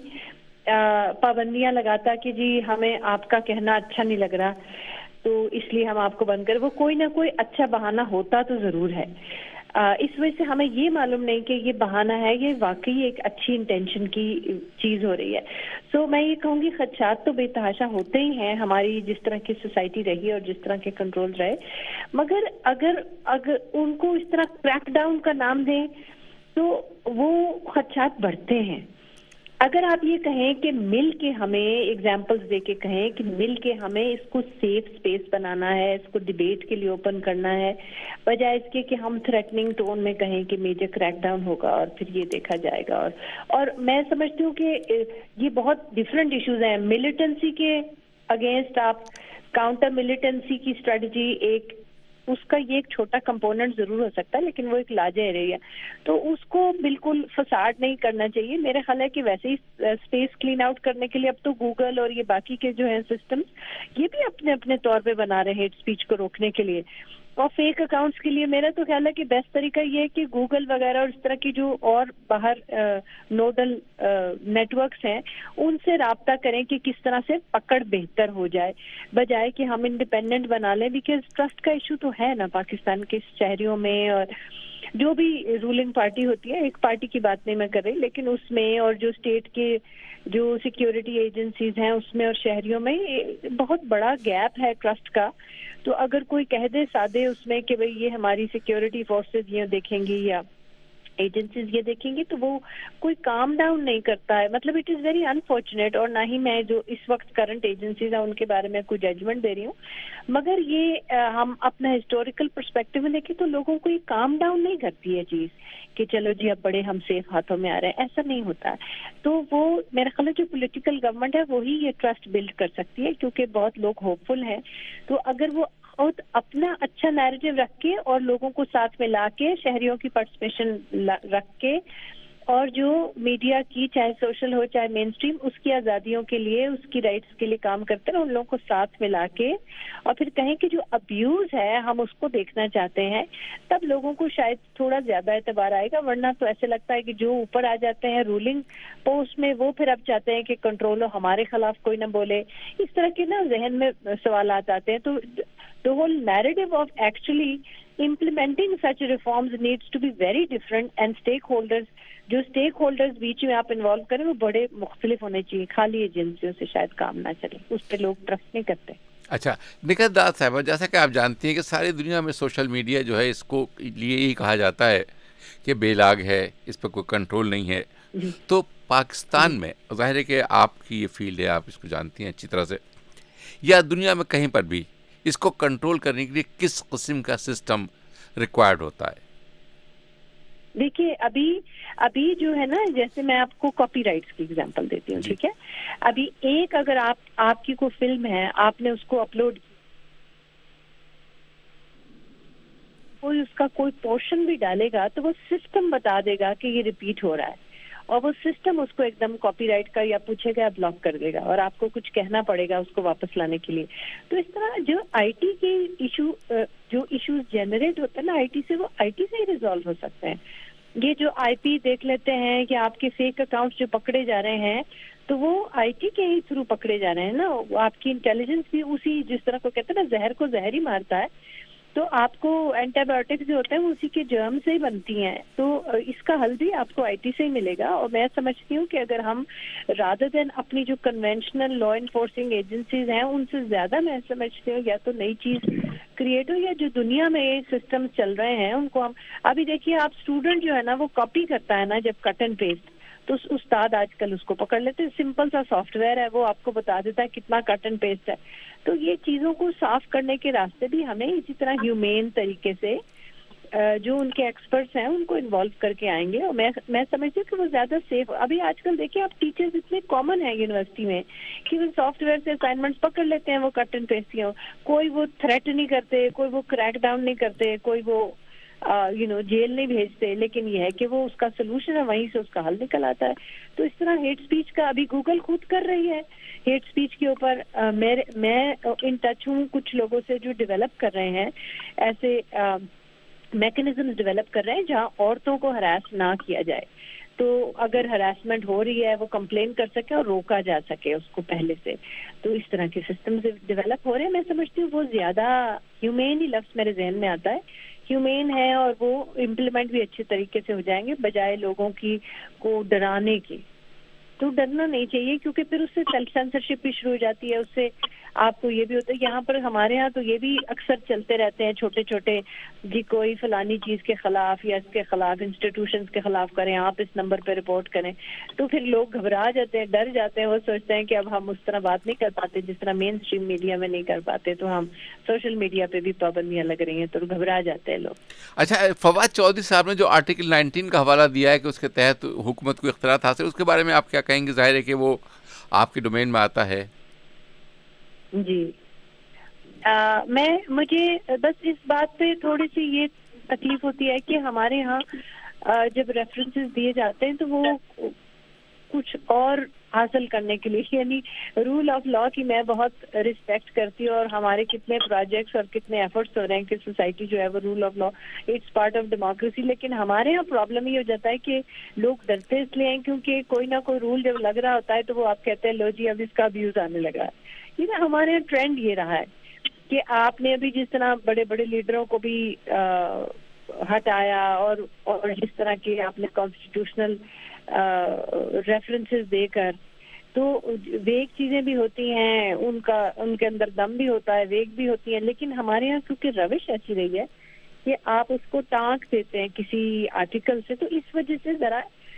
پابندیاں لگاتا کہ جی ہمیں آپ کا کہنا اچھا نہیں لگ رہا تو اس لیے ہم آپ کو بند کریں. وہ کوئی نہ کوئی اچھا بہانہ ہوتا تو ضرور ہے. اس وجہ سے ہمیں یہ معلوم نہیں کہ یہ بہانہ ہے, یہ واقعی ایک اچھی انٹینشن کی چیز ہو رہی ہے. سو میں یہ کہوں گی خدشات تو بے تحاشا ہوتے ہی ہیں ہماری جس طرح کی سوسائٹی رہی اور جس طرح کے کنٹرول رہے, مگر اگر اگر ان کو اس طرح کریک ڈاؤن کا نام دیں تو وہ خدشات بڑھتے ہیں. اگر آپ یہ کہیں کہ مل کے ہمیں ایگزامپلس دے کے کہیں کہ مل کے ہمیں اس کو سیف سپیس بنانا ہے, اس کو ڈیبیٹ کے لیے اوپن کرنا ہے, بجائے اس کے کہ ہم تھریٹننگ ٹون میں کہیں کہ میجر کریک ڈاؤن ہوگا اور پھر یہ دیکھا جائے گا. اور اور میں سمجھتی ہوں کہ یہ بہت ڈفرینٹ ایشوز ہیں. ملیٹنسی کے اگینسٹ آپ کاؤنٹر ملیٹنسی کی اسٹریٹجی ایک اس کا یہ ایک چھوٹا کمپوننٹ ضرور ہو سکتا ہے, لیکن وہ ایک لاجا ایریا ہے, تو اس کو بالکل فساد نہیں کرنا چاہیے. میرا خیال ہے کہ ویسے ہی اسپیس کلین آؤٹ کرنے کے لیے اب تو گوگل اور یہ باقی کے جو ہیں سسٹمز یہ بھی اپنے اپنے طور پہ بنا رہے ہیں ہیٹ اسپیچ کو روکنے کے لیے اور فیک اکاؤنٹس کے لیے. میرا تو خیال ہے کہ بیسٹ طریقہ یہ ہے کہ گوگل وغیرہ اور اس طرح کی جو اور باہر نوڈل نیٹ ورکس ہیں ان سے رابطہ کریں کہ کس طرح سے پکڑ بہتر ہو جائے, بجائے کہ ہم انڈیپینڈنٹ بنا لیں. بیکاز ٹرسٹ کا ایشو تو ہے نا پاکستان کے شہریوں میں, اور جو بھی رولنگ پارٹی ہوتی ہے, ایک پارٹی کی بات نہیں میں کر رہی, لیکن اس میں اور جو اسٹیٹ کے جو سیکیورٹی ایجنسیز ہیں اس میں اور شہریوں میں بہت بڑا گیپ ہے ٹرسٹ کا. تو اگر کوئی کہہ دے سادے اس میں کہ بھئی یہ ہماری سیکیورٹی فورسز یہ دیکھیں گی یا ایجنسیز یہ دیکھیں گے تو وہ کوئی کام ڈاؤن نہیں کرتا ہے. مطلب اٹ از ویری انفارچونیٹ, اور نہ ہی میں جو اس وقت کرنٹ ایجنسیز ہیں ان کے بارے میں کوئی ججمنٹ دے رہی ہوں, مگر یہ ہم اپنا ہسٹوریکل پرسپیکٹو میں دیکھیں تو لوگوں کو یہ کام ڈاؤن نہیں کرتی ہے چیز کہ چلو جی اب بڑے ہم سیف ہاتھوں میں آ رہے ہیں, ایسا نہیں ہوتا. تو وہ میرا خیال ہے جو پولیٹیکل گورنمنٹ ہے وہی یہ ٹرسٹ بلڈ کر سکتی ہے, کیونکہ بہت لوگ ہوپ فل ہیں. تو اگر وہ خود اپنا اچھا نیریٹو رکھ کے اور لوگوں کو ساتھ میں لا کے, شہریوں کی پارٹیسپیشن رکھ کے, اور جو میڈیا کی چاہے سوشل ہو چاہے مین اسٹریم اس کی آزادیوں کے لیے, اس کی رائٹس کے لیے کام کرتے ہیں, ان لوگوں کو ساتھ میں لا کے اور پھر کہیں کہ جو ابیوز ہے ہم اس کو دیکھنا چاہتے ہیں, تب لوگوں کو شاید تھوڑا زیادہ اعتبار آئے گا. ورنہ تو ایسے لگتا ہے کہ جو اوپر آ جاتے ہیں رولنگ پوسٹ میں وہ پھر اب چاہتے ہیں کہ کنٹرول ہو, ہمارے خلاف کوئی نہ بولے, اس طرح کے نا ذہن میں سوالات آتے ہیں. تو the whole narrative of actually implementing such reforms needs to be very different, and stakeholders جو اسٹیک ہولڈرز بیچ میں آپ انوالو کریں وہ بڑے مختلف ہونے چاہیے. خالی ایجنسیوں سے شاید کام نہ چلے, اس پہ لوگ ٹرسٹ نہیں کرتے. اچھا نکہت داد صاحبہ, جیسا کہ آپ جانتی ہیں کہ ساری دنیا میں سوشل میڈیا جو ہے اس کو لیے ہی کہا جاتا ہے کہ بے لاگ ہے, اس پہ کوئی کنٹرول نہیں ہے. تو پاکستان میں ظاہر ہے کہ آپ کی یہ فیلڈ ہے, آپ اس کو جانتی ہیں اچھی طرح سے, یا دنیا میں کہیں پر بھی اس کو کنٹرول کرنے کے لیے کس قسم کا سسٹم ریکوائرڈ ہوتا ہے؟ دیکھیے ابھی ابھی جو ہے نا, جیسے میں آپ کو کاپی رائٹس کی ایگزامپل دیتی ہوں, ٹھیک ہے. ابھی ایک اگر آپ آپ کی کوئی فلم ہے, آپ نے اس کو اپلوڈ, کوئی اس کا کوئی پورشن بھی ڈالے گا تو وہ سسٹم بتا دے گا کہ یہ ریپیٹ ہو رہا ہے, اور وہ سسٹم اس کو ایک دم کاپی رائٹ کا یا پوچھے گا بلاک کر دے گا, اور آپ کو کچھ کہنا پڑے گا اس کو واپس لانے کے لیے. تو اس طرح جو آئی ٹی کے ایشو جو ایشوز جنریٹ ہوتے ہیں نا آئی ٹی سے, وہ آئی ٹی سے ہی ریزالو ہو سکتے ہیں. یہ جو آئی پی دیکھ لیتے ہیں کہ آپ کے فیک اکاؤنٹس جو پکڑے جا رہے ہیں تو وہ آئی ٹی کے ہی تھرو پکڑے جا رہے ہیں نا. آپ کی انٹیلیجنس بھی اسی, جس طرح کو کہتے ہیں نا زہر کو زہر ہی مارتا ہے, تو آپ کو اینٹی بایوٹکس جو ہوتے ہیں وہ اسی کے جرم سے ہی بنتی ہیں. تو اس کا حل بھی آپ کو آئی ٹی سے ہی ملے گا. اور میں سمجھتی ہوں کہ اگر ہم رادر دین اپنی جو کنونشنل لا انفورسنگ ایجنسیز ہیں ان سے زیادہ میں سمجھتی ہوں یا تو نئی چیز کریٹ ہو, یا جو دنیا میں یہ سسٹم چل رہے ہیں ان کو ہم, ابھی دیکھیے آپ اسٹوڈنٹ جو ہے نا وہ کاپی کرتا ہے نا جب کٹ اینڈ پیسٹ, تو استاد آج کل اس کو پکڑ لیتے ہیں. سمپل سا سافٹ ویئر ہے, وہ آپ کو بتا دیتا ہے کتنا کٹ اینڈ پیسٹ ہے. تو یہ چیزوں کو صاف کرنے کے راستے بھی ہمیں اسی طرح ہیومین طریقے سے جو ان کے ایکسپرٹس ہیں ان کو انوالو کر کے آئیں گے. اور میں میں سمجھتی ہوں کہ وہ زیادہ سیف. ابھی آج کل دیکھیں آپ ٹیچرز اتنے کامن ہیں یونیورسٹی میں کہ وہ سافٹ ویئر سے اسائنمنٹس پکڑ لیتے ہیں, وہ کٹ اینڈ پیسٹ ہی ہوں, کوئی وہ تھریٹ نہیں کرتے, کوئی وہ کریک ڈاؤن نہیں کرتے, کوئی وہ یو نو جیل نہیں بھیجتے, لیکن یہ ہے کہ وہ اس کا سلوشن ہے, وہیں سے اس کا حل نکل آتا ہے. تو اس طرح ہیٹ اسپیچ کا ابھی گوگل خود کر رہی ہے. ہیٹ اسپیچ کے اوپر میں ان ٹچ ہوں کچھ لوگوں سے جو ڈیولپ کر رہے ہیں, ایسے میکنزم ڈیولپ کر رہے ہیں جہاں عورتوں کو ہراس نہ کیا جائے. تو اگر ہراسمنٹ ہو رہی ہے وہ کمپلین کر سکے اور روکا جا سکے اس کو پہلے سے. تو اس طرح کے سسٹم ڈیولپ ہو رہے ہیں. میں سمجھتی ہوں وہ زیادہ ہیومین ہی لفظ میرے ذہن میں آتا ہے, ہیومین ہے, اور وہ امپلیمنٹ بھی اچھے طریقے سے ہو جائیں گے بجائے لوگوں کی کو ڈرانے کے. تو ڈرنا نہیں چاہیے کیونکہ پھر اس سے سیلف سینسرشپ بھی شروع ہو جاتی ہے. اس سے آپ کو یہ بھی ہوتا ہے, یہاں پر ہمارے ہاں تو یہ بھی اکثر چلتے رہتے ہیں چھوٹے چھوٹے, جی کوئی فلانی چیز کے خلاف یا اس کے خلاف انسٹیٹیوشنز کے خلاف کریں, آپ اس نمبر پہ رپورٹ کریں. تو پھر لوگ گھبرا جاتے ہیں, ڈر جاتے ہیں, وہ سوچتے ہیں کہ اب ہم اس طرح بات نہیں کر پاتے جس طرح مین اسٹریم میڈیا میں نہیں کر پاتے, تو ہم سوشل میڈیا پہ بھی پابندیاں لگ رہی ہیں, تو گھبرا جاتے ہیں لوگ. اچھا فواد چودھری صاحب نے جو آرٹیکل نائنٹین کا حوالہ دیا ہے کہ اس کے تحت حکومت کو اختیارات حاصل, اس کے بارے میں آپ کیا کہیں گے؟ ظاہر ہے کہ وہ آپ کے ڈومین میں آتا ہے. جی آ, میں مجھے بس اس بات پہ تھوڑی سی یہ تکلیف ہوتی ہے کہ ہمارے یہاں جب ریفرنسز دیے جاتے ہیں تو وہ کچھ اور حاصل کرنے کے لیے, یعنی رول آف لا کی میں بہت رسپیکٹ کرتی ہوں, اور ہمارے کتنے پروجیکٹس اور کتنے ایفرٹس ہو رہے ہیں کہ سوسائٹی جو ہے وہ rule of law it's part of democracy. لیکن ہمارے یہاں پرابلم یہ ہو جاتا ہے کہ لوگ ڈرتے اس لیے ہیں کیونکہ کوئی نہ کوئی رول جب لگ رہا ہوتا ہے تو وہ آپ کہتے ہیں لو جی اب اس کا ابیوز آنے لگا. یہ نا ہمارے یہاں ٹرینڈ یہ رہا ہے کہ آپ نے ابھی جس طرح بڑے بڑے لیڈروں کو بھی ہٹایا, اور اور جس طرح کے آپ نے کانسٹیٹیوشنل ریفرنسز دے کر, تو ویگ چیزیں بھی ہوتی ہیں, ان کا ان کے اندر دم بھی ہوتا ہے, ویگ بھی ہوتی ہیں. لیکن ہمارے یہاں کیونکہ روش ایسی رہی ہے کہ آپ اس کو ٹانک دیتے ہیں کسی آرٹیکل سے, تو اس وجہ سے ذرا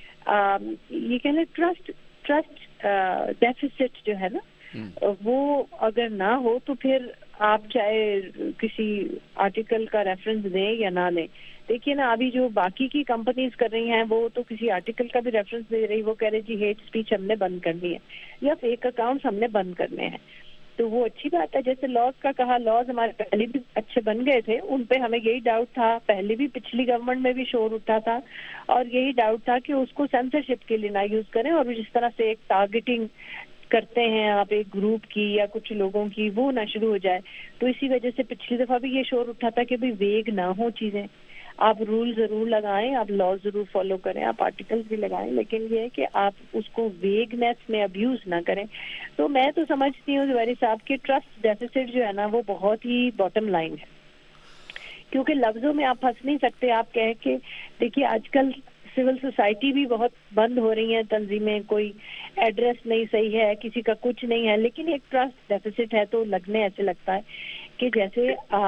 یہ کہہ لیں ٹرسٹ ٹرسٹ ڈیفیسٹ جو ہے نا وہ اگر نہ ہو تو پھر آپ چاہے کسی آرٹیکل کا ریفرنس دیں یا نہ دیں. دیکھیے نا ابھی جو باقی کی کمپنیز کر رہی ہیں وہ تو کسی آرٹیکل کا بھی ریفرنس دے رہی, وہ کہہ رہے جی ہیٹ اسپیچ ہم نے بند کرنی ہے یا فیک اکاؤنٹس ہم نے بند کرنے ہیں, تو وہ اچھی بات ہے. جیسے لاز کا کہا, لاز ہمارے پہلے بھی اچھے بن گئے تھے, ان پہ ہمیں یہی ڈاؤٹ تھا, پہلے بھی پچھلی گورنمنٹ میں بھی شور اٹھا تھا اور یہی ڈاؤٹ تھا کہ اس کو سینسرشپ کے لیے نہ یوز کریں, اور جس طرح سے ایک ٹارگیٹنگ کرتے ہیں آپ ایک گروپ کی یا کچھ لوگوں کی وہ نہ شروع ہو جائے. تو اسی وجہ سے پچھلی دفعہ بھی یہ شور اٹھا تھا کہ بھئی ویگ نہ ہو چیزیں, آپ رول ضرور لگائیں, آپ لا ضرور فالو کریں, آپ آرٹیکلز بھی لگائیں, لیکن یہ ہے کہ آپ اس کو ویگنیس میں ابیوز نہ کریں. تو میں تو سمجھتی ہوں زبیری صاحب کہ ٹرسٹ ڈیفیسٹ جو ہے نا وہ بہت ہی باٹم لائن ہے, کیونکہ لفظوں میں آپ پھنس نہیں سکتے. آپ کہہ کے دیکھیے آج کل سول سوسائٹی بھی بہت بند ہو رہی ہیں تنظیمیں, کوئی ایڈریس نہیں صحیح ہے, کسی کا کچھ نہیں ہے, لیکن ایک ٹرسٹ ڈیفیسٹ ہے. تو لگنے ایسے لگتا ہے کہ جیسے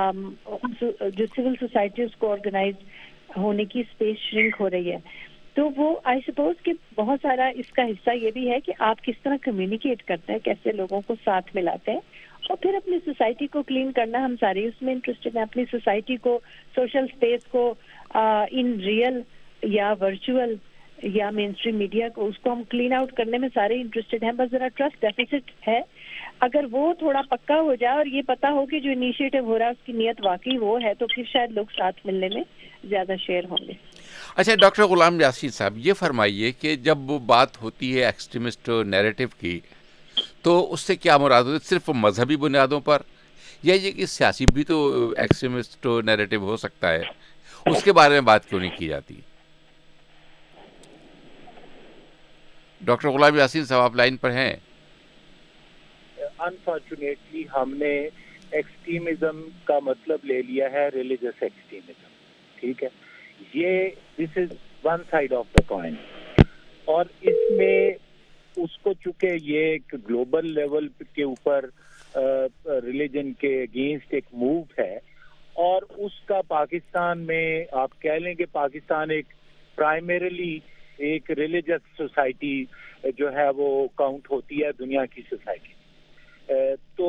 جو سول سوسائٹی اس کو آرگنائز ہونے کی اسپیس شرنک ہو رہی ہے. تو وہ آئی سپوز کہ بہت سارا اس کا حصہ یہ بھی ہے کہ آپ کس طرح کمیونیکیٹ کرتے ہیں, کیسے لوگوں کو ساتھ ملاتے ہیں, اور پھر اپنی سوسائٹی کو کلین کرنا. ہم سارے اس میں انٹرسٹڈ ہیں, اپنی سوسائٹی کو, سوشل اسپیس کو ان ریئل یا ورچوئل یا مین اسٹریم میڈیا کو, اس کو ہم کلین آؤٹ کرنے میں سارے انٹرسٹڈ ہیں. بس ذرا ٹرسٹ ڈیفیسٹ ہے, اگر وہ تھوڑا پکا ہو جائے اور یہ پتا ہو کہ جو انیشیٹو ہو رہا ہے اس کی نیت واقعی وہ ہے, تو پھر شاید لوگ ساتھ ملنے میں زیادہ شیئر ہوں گے. اچھا ڈاکٹر غلام یاسین صاحب, یہ فرمائیے کہ جب وہ بات ہوتی ہے ایکسٹریمسٹ نیریٹو کی, تو اس سے کیا مراد ہوتی ہے؟ صرف مذہبی بنیادوں پر, یا یہ کہ سیاسی بھی تو ایکسٹریمسٹ نیریٹو ہو سکتا ہے, اس کے بارے میں بات کیوں نہیں کی جاتی؟ ڈاکٹر غلام یاسین صاحب آپ لائن پر ہیں؟ انفارچونیٹلی ہم نے ایکسٹریمزم کا مطلب لے لیا ہے ریلیجس ایکسٹریمزم, ٹھیک ہے, یہ this is one side of the coin, اور اس میں اس کو چونکہ یہ ایک گلوبل لیول کے اوپر ریلیجن کے اگینسٹ ایک موو ہے, اور اس کا پاکستان میں آپ کہہ لیں کہ پاکستان ایک پرائمریلی ایک ریلیجس سوسائٹی جو ہے وہ کاؤنٹ ہوتی ہے دنیا کی سوسائٹی. تو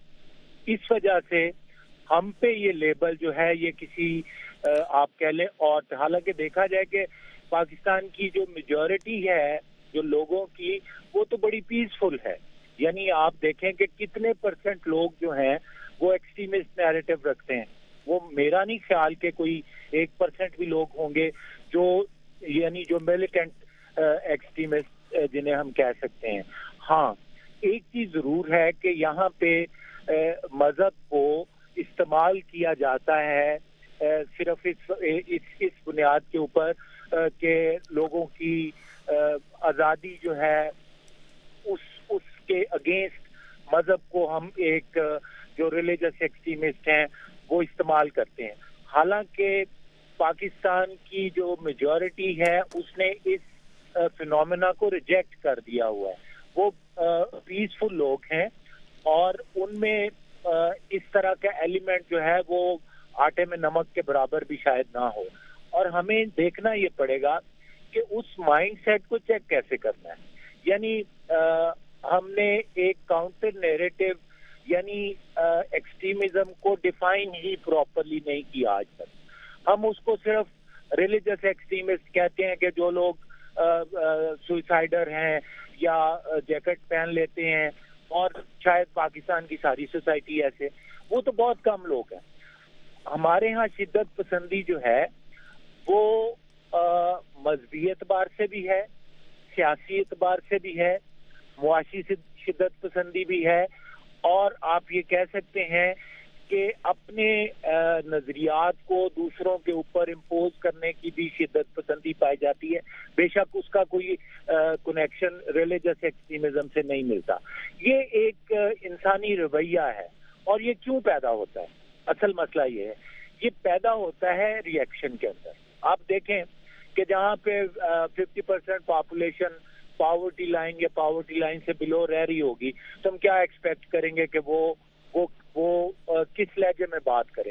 اس وجہ سے ہم پہ یہ لیبل جو ہے یہ کسی آپ کہہ لیں, اور حالانکہ دیکھا جائے کہ پاکستان کی جو میجورٹی ہے جو لوگوں کی وہ تو بڑی پیسفل ہے, یعنی آپ دیکھیں کہ کتنے پرسنٹ لوگ جو ہیں وہ ایکسٹریمسٹ نیریٹو رکھتے ہیں. وہ میرا نہیں خیال کہ کوئی ایک پرسنٹ بھی لوگ ہوں گے جو یعنی جو ملیٹنٹ ایکسٹریمسٹ جنہیں ہم کہہ سکتے ہیں. ہاں ایک چیز ضرور ہے کہ یہاں پہ مذہب کو استعمال کیا جاتا ہے صرف اس اس بنیاد کے اوپر کہ لوگوں کی آزادی جو ہے اس اس کے اگینسٹ مذہب کو ہم ایک جو ریلیجس ایکسٹریمسٹ ہیں وہ استعمال کرتے ہیں. حالانکہ پاکستان کی جو میجورٹی ہے اس نے اس فینومینا کو ریجیکٹ کر دیا ہوا ہے. وہ پیسفل لوگ ہیں اور ان میں اس طرح کا ایلیمنٹ جو ہے وہ آٹے میں نمک کے برابر بھی شاید نہ ہو, اور ہمیں دیکھنا یہ پڑے گا کہ اس مائنڈ سیٹ کو چیک کیسے کرنا ہے. یعنی ہم نے ایک کاؤنٹر نیریٹو یعنی ایکسٹریمزم کو ڈیفائن ہی پراپرلی نہیں کیا آج تک. ہم اس کو صرف ریلیجس ایکسٹریمسٹ کہتے ہیں کہ جو لوگ سوئسائڈر ہیں یا جیکٹ پہن لیتے ہیں, اور شاید پاکستان کی ساری سوسائٹی ایسے, وہ تو بہت کم لوگ ہیں. ہمارے ہاں شدت پسندی جو ہے وہ مذہبی اعتبار سے بھی ہے, سیاسی اعتبار سے بھی ہے, معاشی شدت پسندی بھی ہے, اور آپ یہ کہہ سکتے ہیں کہ اپنے نظریات کو دوسروں کے اوپر امپوز کرنے کی بھی شدت پسندی پائی جاتی ہے. بے شک اس کا کوئی کنیکشن ریلیجس ایکسٹریمزم سے نہیں ملتا. یہ ایک انسانی رویہ ہے, اور یہ کیوں پیدا ہوتا ہے؟ اصل مسئلہ یہ ہے, یہ پیدا ہوتا ہے ری ایکشن کے اندر. آپ دیکھیں کہ جہاں پہ fifty percent population poverty line یا پاورٹی لائن سے بلو رہ رہی ہوگی, تو ہم کیا ایکسپیکٹ کریں گے کہ وہ وہ وہ کس لہجے میں بات کریں گے؟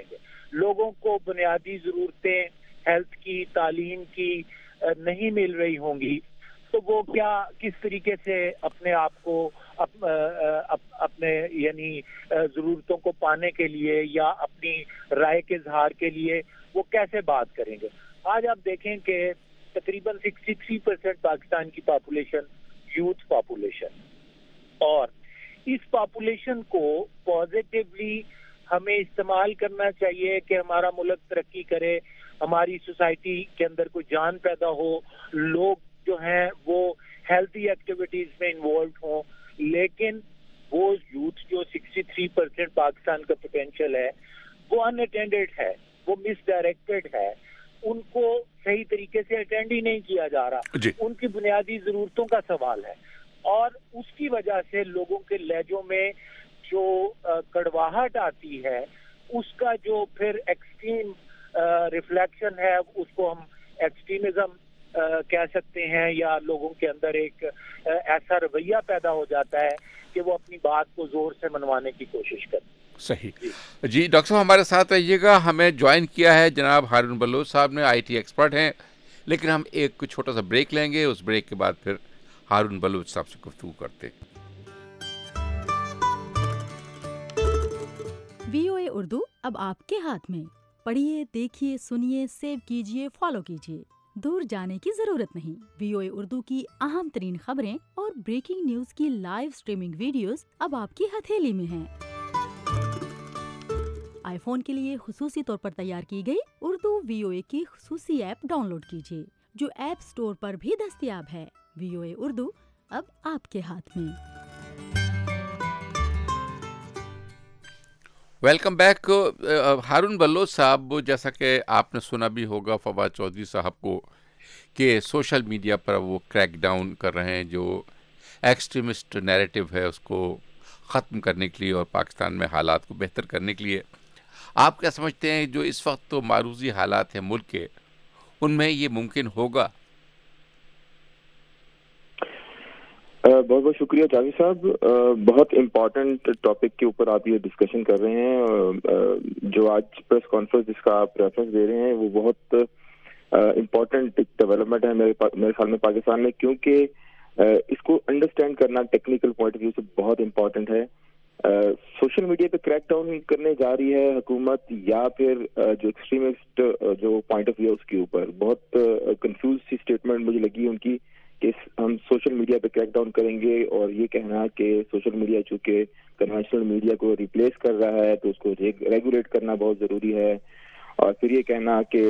لوگوں کو بنیادی ضرورتیں ہیلتھ کی، تعلیم کی نہیں مل رہی ہوں گی تو وہ کیا کس طریقے سے اپنے آپ کو اپنے یعنی ضرورتوں کو پانے کے لیے یا اپنی رائے کے اظہار کے لیے وہ کیسے بات کریں گے؟ آج آپ دیکھیں کہ تقریباً سکسٹی تھری پرسینٹ پاکستان کی پاپولیشن یوتھ پاپولیشن، اور اس پاپولیشن کو پازیٹیولی ہمیں استعمال کرنا چاہیے کہ ہمارا ملک ترقی کرے، ہماری سوسائٹی کے اندر کوئی جان پیدا ہو، لوگ جو ہیں وہ ہیلتھی ایکٹیویٹیز میں انوالوڈ ہوں، لیکن وہ یوتھ جو سکسٹی تھری پرسینٹ پاکستان کا پوٹینشیل ہے وہ ان اٹینڈڈ ہے، وہ مس ڈائریکٹڈ ہے، ان کو صحیح طریقے سے اٹینڈ ہی نہیں کیا جا رہا جی. ان کی بنیادی ضرورتوں کا سوال ہے، اور اس کی وجہ سے لوگوں کے لہجوں میں جو کڑواہٹ آتی ہے اس کا جو پھر ایکسٹریم ریفلیکشن ہے اس کو ہم ایکسٹریمزم کہہ سکتے ہیں، یا لوگوں کے اندر ایک ایسا رویہ پیدا ہو جاتا ہے کہ وہ اپنی بات کو زور سے منوانے کی کوشش کرتے ہیں۔ صحیح جی ڈاکٹر صاحب ہمارے ساتھ رہیے گا، ہمیں جوائن کیا ہے جناب ہارون بلوچ صاحب نے، آئی ٹی ایکسپرٹ ہیں، لیکن ہم ایک چھوٹا سا بریک لیں گے، اس بریک کے بعد پھر ہارون بلوچ صاحب سے گفتگو کرتے ہیں۔ وی او اے اردو اب آپ کے ہاتھ میں، پڑھیے، دیکھیے، سنیے، سیو کیجیے، فالو کیجیے، دور جانے کی ضرورت نہیں۔ وی او اے اردو کی اہم ترین خبریں اور بریکنگ نیوز کی لائیو سٹریمنگ ویڈیوز اب آپ کی ہتھیلی میں ہیں۔ آئی فون کے لیے خصوصی طور پر تیار کی گئی اردو وی او اے کی خصوصی ایپ ڈاؤن لوڈ کیجیے، جو ایپ سٹور پر بھی دستیاب ہے۔ وی او اے اردو اب آپ کے ہاتھ میں۔ ویلکم بیک ہارون بلوچ صاحب، جیسا کہ آپ نے سنا بھی ہوگا فواد چودھری صاحب کو کہ سوشل میڈیا پر وہ کریک ڈاؤن کر رہے ہیں، جو ایکسٹریمسٹ نیریٹو ہے اس کو ختم کرنے کے لیے اور پاکستان میں حالات کو بہتر کرنے کے لیے۔ آپ کیا سمجھتے ہیں جو اس وقت تو معروضی حالات ہیں ملک کے، ان میں یہ ممکن ہوگا؟ بہت بہت شکریہ جاوید صاحب، بہت امپورٹنٹ ٹاپک کے اوپر آپ یہ ڈسکشن کر رہے ہیں۔ جو آج پریس کانفرنس جس کا آپ ریفرنس دے رہے ہیں وہ بہت امپورٹنٹ ڈیولپمنٹ ہے میرے میرے خیال میں پاکستان میں، کیونکہ اس کو انڈرسٹینڈ کرنا ٹیکنیکل پوائنٹ آف ویو سے بہت امپورٹنٹ ہے۔ سوشل میڈیا پہ کریک ڈاؤن کرنے جا رہی ہے حکومت، یا پھر جو ایکسٹریمسٹ جو پوائنٹ آف ویو اس کے اوپر بہت کنفیوز سی اسٹیٹمنٹ مجھے لگی ان کی کہ ہم سوشل میڈیا پہ کریک ڈاؤن کریں گے، اور یہ کہنا کہ سوشل میڈیا چونکہ کنونشنل میڈیا کو ریپلیس کر رہا ہے تو اس کو ریگولیٹ کرنا بہت ضروری ہے، اور پھر یہ کہنا کہ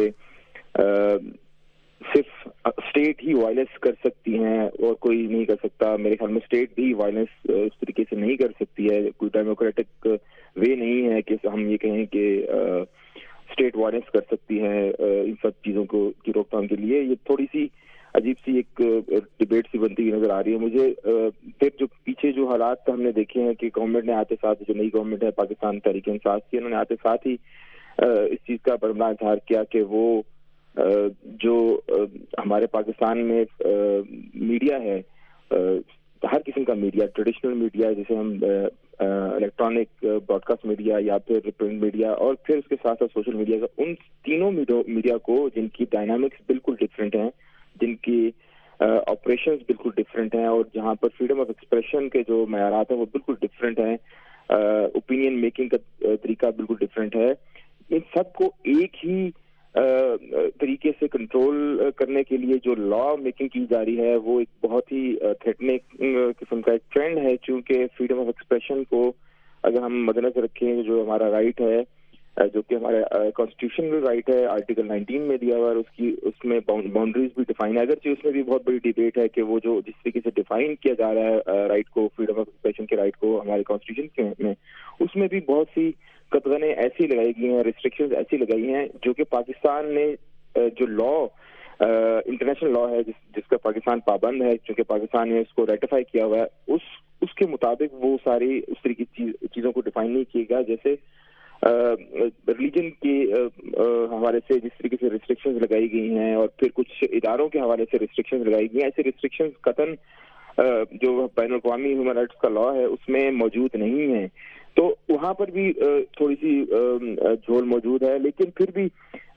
صرف اسٹیٹ ہی وائلنس کر سکتی ہیں اور کوئی نہیں کر سکتا۔ میرے خیال میں اسٹیٹ بھی وائلنس اس طریقے سے نہیں کر سکتی ہے، کوئی ڈیموکریٹک وے نہیں ہے کہ ہم یہ کہیں کہ اسٹیٹ وائلنس کر سکتی ہیں ان سب چیزوں کو کی روک تھام کے لیے۔ یہ تھوڑی سی عجیب سی ایک ڈبیٹ سی بنتی ہوئی نظر آ رہی ہے مجھے۔ پھر جو پیچھے جو حالات ہم نے دیکھے ہیں کہ گورنمنٹ نے آتے ساتھ، جو نئی گورنمنٹ ہے پاکستان تحریک انصاف کی، انہوں نے آتے ساتھ ہی اس چیز کا بڑا اظہار کیا کہ وہ جو ہمارے پاکستان میں میڈیا ہے، ہر قسم کا میڈیا، ٹریڈیشنل میڈیا جسے ہم الیکٹرانک براڈ کاسٹ میڈیا یا پھر پرنٹ میڈیا، اور پھر اس کے ساتھ ساتھ سوشل میڈیا کا، ان تینوں میڈیا کو جن کی ڈائنامکس بالکل ڈفرینٹ ہیں، جن کی آپریشنز بالکل ڈفرینٹ ہیں، اور جہاں پر فریڈم آف ایکسپریشن کے جو معیارات ہیں وہ بالکل ڈفرینٹ ہیں، اوپینین میکنگ کا طریقہ بالکل ڈفرینٹ ہے، ان سب کو ایک ہی طریقے سے کنٹرول کرنے کے لیے جو لا میکنگ کی جا رہی ہے وہ ایک بہت ہی تھریٹنگ قسم کا ایک ٹرینڈ ہے۔ چونکہ فریڈم آف ایکسپریشن کو اگر ہم مد نظر رکھیں، جو ہمارا رائٹ ہے، جو کہ ہمارا کانسٹیٹیوشنل رائٹ ہے، آرٹیکل نائنٹین میں دیا ہوا ہے، اس کی اس میں باؤنڈریز بھی ڈیفائن ہے، اگرچہ اس میں بھی بہت بڑی ڈیبیٹ ہے کہ وہ جو جس طریقے سے ڈیفائن کیا جا رہا ہے رائٹ کو، فریڈم آف ایکسپریشن کے رائٹ کو ہمارے کانسٹیٹیوشن میں، اس میں بھی بہت سی قطغنیں ایسی لگائی گئی ہیں، ریسٹرکشنز ایسی لگائی ہیں جو کہ پاکستان نے جو لا انٹرنیشنل لا ہے جس جس کا پاکستان پابند ہے، چونکہ پاکستان نے اس کو ریٹیفائی کیا ہوا ہے، اس اس کے مطابق وہ ساری اس طرح کی چیزوں کو ڈیفائن نہیں کیے گا۔ جیسے ریلیجن کے حوالے سے جس طریقے سے ریسٹرکشنز لگائی گئی ہیں، اور پھر کچھ اداروں کے حوالے سے ریسٹرکشنز لگائی گئی ہیں، ایسے ریسٹرکشنز قطعاً جو بین الاقوامی ہیومن رائٹس کا لا ہے اس میں موجود نہیں ہیں. تو وہاں پر بھی تھوڑی سی جھول موجود ہے. لیکن پھر بھی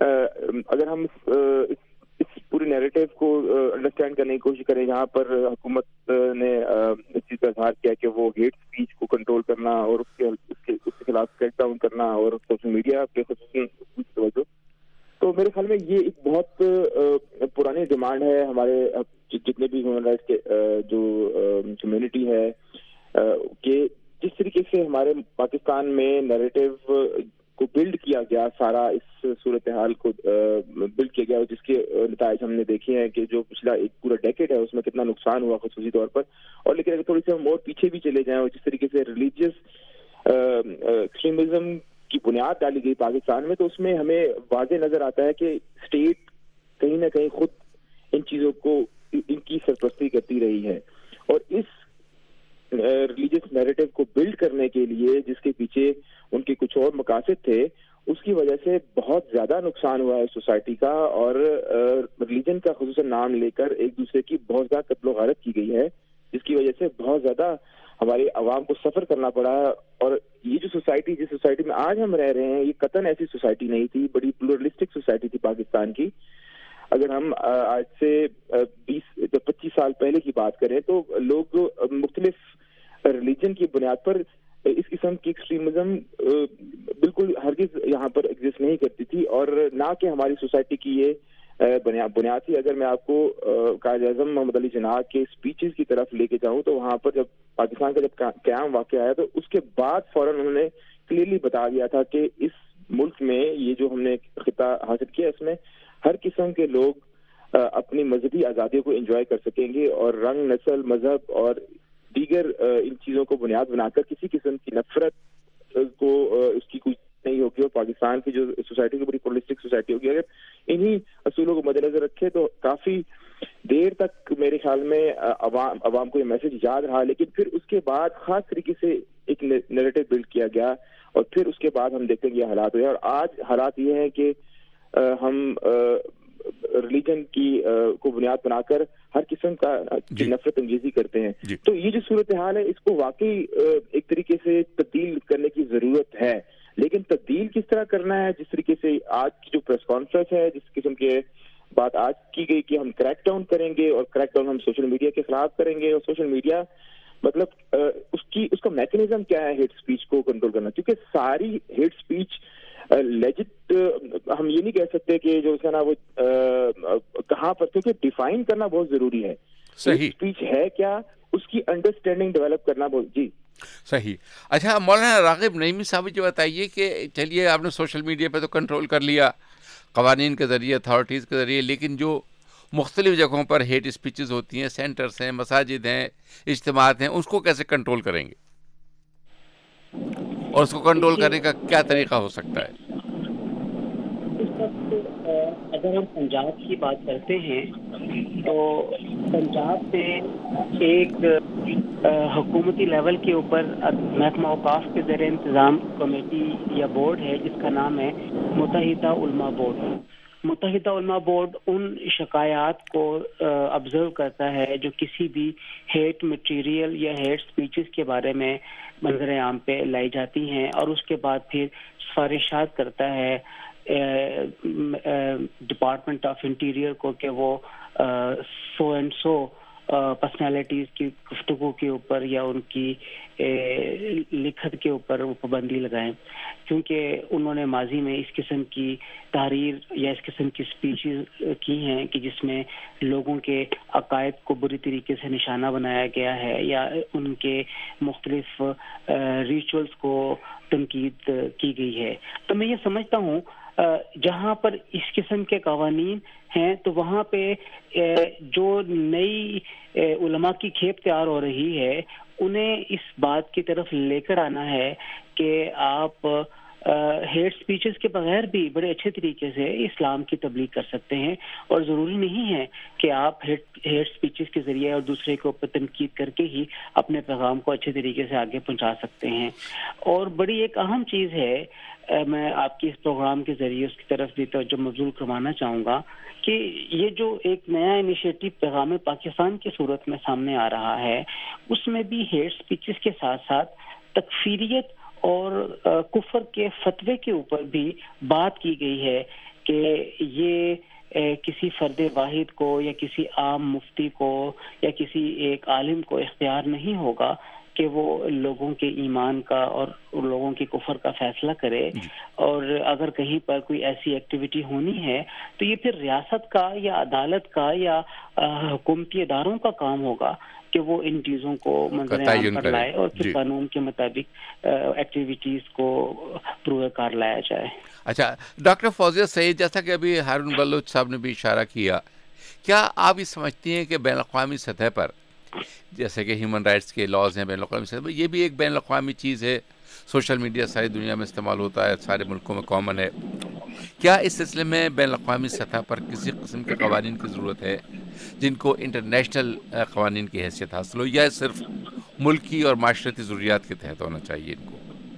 اگر ہم اس پورے نیریٹو کو انڈرسٹینڈ کرنے کی کوشش کریں جہاں پر حکومت نے اس چیز کا اظہار کیا کہ وہ ہیٹ اسپیچ کو کنٹرول کرنا اور اس کے اس کے خلاف کریک ڈاؤن کرنا اور سوشل میڈیا پہ خصوصاً توجہ، تو میرے خیال میں یہ ایک بہت پرانی ڈیمانڈ ہے ہمارے جتنے بھی ہیومن رائٹس کے جو کمیونٹی ہے کہ جس طریقے سے ہمارے پاکستان میں نیریٹو کو بلڈ کیا گیا، سارا اس صورتحال کو بلڈ کیا گیا جس کے نتائج ہم نے دیکھے ہیں کہ جو پچھلا ایک پورا ڈیکیڈ ہے اس میں کتنا نقصان ہوا خصوصی طور پر. اور لیکن اگر تھوڑی سی ہم اور پیچھے بھی چلے جائیں اور جس طریقے سے ریلیجیس ایکسٹریمزم کی بنیاد ڈالی گئی پاکستان میں، تو اس میں ہمیں واضح نظر آتا ہے کہ اسٹیٹ کہیں نہ کہیں خود ان چیزوں کو ان کی سرپرستی کرتی رہی ہے. اور اس ریلیجیس نیریٹو کو بلڈ کرنے کے لیے جس کے پیچھے ان کے کچھ اور مقاصد تھے، اس کی وجہ سے بہت زیادہ نقصان ہوا ہے سوسائٹی کا. اور ریلیجن کا خصوصاً نام لے کر ایک دوسرے کی بہت زیادہ قتل و غارت کی گئی ہے، جس کی وجہ سے بہت زیادہ ہمارے عوام کو سفر کرنا پڑا. اور یہ جو سوسائٹی جس سوسائٹی میں آج ہم رہ رہے ہیں، یہ قطعاً ایسی سوسائٹی نہیں تھی، بڑی پلورلسٹک سوسائٹی تھی پاکستان کی. اگر ہم آج سے بیس پچیس سال پہلے کی بات کریں تو لوگ مختلف ریلیجن کی بنیاد پر اس قسم کی ایکسٹریمزم بالکل ہرگز یہاں پر ایگزسٹ نہیں کرتی تھی، اور نہ کہ ہماری سوسائٹی کی یہ بنیاد تھی. اگر میں آپ کو قائد اعظم محمد علی جناح کے اسپیچز کی طرف لے کے جاؤں تو وہاں پر جب پاکستان کا جب قیام واقع آیا تو اس کے بعد فوراً انہوں نے کلیئرلی بتا دیا تھا کہ اس ملک میں یہ جو ہم نے خطہ حاصل کیا اس میں ہر قسم کے لوگ اپنی مذہبی آزادیوں کو انجوائے کر سکیں گے، اور رنگ، نسل، مذہب اور دیگر ان چیزوں کو بنیاد بنا کر کسی قسم کی نفرت کو اس کی کوئی نہیں ہوگی. اور پاکستان کی جو سوسائٹی کی بڑی پولسٹک سوسائٹی ہوگی. اگر انہی اصولوں کو مد نظر رکھے تو کافی دیر تک میرے خیال میں عوام عوام کو یہ میسج یاد رہا. لیکن پھر اس کے بعد خاص طریقے سے ایک نیریٹو بلڈ کیا گیا اور پھر اس کے بعد ہم دیکھیں گے حالات ہوئے. اور آج حالات یہ ہیں کہ ہم ریلیجن کی کو بنیاد بنا کر ہر قسم کا نفرت انگیزی کرتے ہیں. تو یہ جو صورتحال ہے اس کو واقعی ایک طریقے سے تبدیل کرنے کی ضرورت ہے. لیکن تبدیل کس طرح کرنا ہے؟ جس طریقے سے آج کی جو پریس کانفرنس ہے، جس قسم کے بات آج کی گئی کہ ہم کریک ڈاؤن کریں گے اور کریک ڈاؤن ہم سوشل میڈیا کے خلاف کریں گے. اور سوشل میڈیا مطلب اس کی اس کا میکنزم کیا ہے ہیٹ اسپیچ کو کنٹرول کرنا؟ کیونکہ ساری ہیٹ اسپیچ لیجٹ ہم یہ نہیں کہہ سکتے کہ جو ہے نا وہ کہاں پر، کیونکہ ڈیفائن کرنا بہت ضروری ہے. صحیح اسپیچ ہے کیا، اس کی انڈرسٹینڈنگ ڈیولپ کرنا بہت. جی صحیح. اچھا مولانا راغب نعیمی صاحب جو بتائیے کہ چلیے آپ نے سوشل میڈیا پہ تو کنٹرول کر لیا قوانین کے ذریعے، اتھارٹیز کے ذریعے، لیکن جو مختلف جگہوں پر ہیٹ اسپیچز ہوتی ہیں، سینٹرز ہیں، مساجد ہیں، اجتماعات ہیں، اس کو کیسے کنٹرول کریں گے اور اس کو کنٹرول کرنے کا کیا طریقہ ہو سکتا ہے؟ اس وقت اگر ہم پنجاب کی بات کرتے ہیں تو پنجاب میں ایک حکومتی لیول کے اوپر محکمہ اوقاف کے زیر انتظام کمیٹی یا بورڈ ہے جس کا نام ہے متحدہ علماء بورڈ. متحدہ علماء بورڈ ان شکایات کو آبزرو کرتا ہے جو کسی بھی ہیٹ مٹیریل یا ہیٹ سپیچز کے بارے میں منظر عام پہ لائی جاتی ہیں، اور اس کے بعد پھر سفارشات کرتا ہے ڈپارٹمنٹ آف انٹیریئر کو کہ وہ سو اینڈ سو پرسنالٹیز کی گفتگو کے اوپر یا ان کی لکھت کے اوپر وہ پابندی لگائیں، کیونکہ انہوں نے ماضی میں اس قسم کی تحریر یا اس قسم کی سپیچز کی ہیں کہ جس میں لوگوں کے عقائد کو بری طریقے سے نشانہ بنایا گیا ہے یا ان کے مختلف ریچولز کو تنقید کی گئی ہے. تو میں یہ سمجھتا ہوں جہاں پر اس قسم کے قوانین ہیں تو وہاں پہ جو نئی علماء کی کھیپ تیار ہو رہی ہے انہیں اس بات کی طرف لے کر آنا ہے کہ آپ ہیٹ سپیچز کے بغیر بھی بڑے اچھے طریقے سے اسلام کی تبلیغ کر سکتے ہیں، اور ضروری نہیں ہے کہ آپ ہیٹ ہیٹ سپیچز کے ذریعے اور دوسرے کو تنقید کر کے ہی اپنے پیغام کو اچھے طریقے سے آگے پہنچا سکتے ہیں۔ اور بڑی ایک اہم چیز ہے، میں آپ کی اس پروگرام کے ذریعے اس کی طرف بھی توجہ مبذول کروانا چاہوں گا کہ یہ جو ایک نیا انیشیٹو پیغام پاکستان کی صورت میں سامنے آ رہا ہے، اس میں بھی ہیٹ سپیچز کے ساتھ ساتھ تکفیریت اور کفر کے فتوے کے اوپر بھی بات کی گئی ہے کہ یہ کسی فرد واحد کو یا کسی عام مفتی کو یا کسی ایک عالم کو اختیار نہیں ہوگا کہ وہ لوگوں کے ایمان کا اور لوگوں کے کفر کا فیصلہ کرے، اور اگر کہیں پر کوئی ایسی ایکٹیویٹی ہونی ہے تو یہ پھر ریاست کا یا عدالت کا یا حکومتی اداروں کا کام ہوگا کہ وہ ان چیزوں کو منظر عام پر لائے اور پھر قانون کے مطابق ایکٹیویٹیز کو پروئے کار لایا جائے۔ اچھا ڈاکٹر فوزیہ سعید، جیسا کہ ابھی ہارون بلوچ صاحب نے بھی اشارہ کیا، کیا آپ یہ سمجھتی ہیں کہ بین الاقوامی سطح پر جیسے کہ ہیومن رائٹس کے لاز ہیں بین الاقوامی سطح پر، یہ بھی ایک بین الاقوامی چیز ہے، سوشل میڈیا ساری دنیا میں استعمال ہوتا ہے، سارے ملکوں میں کامن ہے، کیا اس سلسلے میں بین الاقوامی سطح پر کسی قسم کے قوانین کی ضرورت ہے جن کو انٹرنیشنل قوانین کی حیثیت حاصل ہو، یا صرف ملکی اور معاشرتی ضروریات کے تحت ہونا چاہیے ان کو؟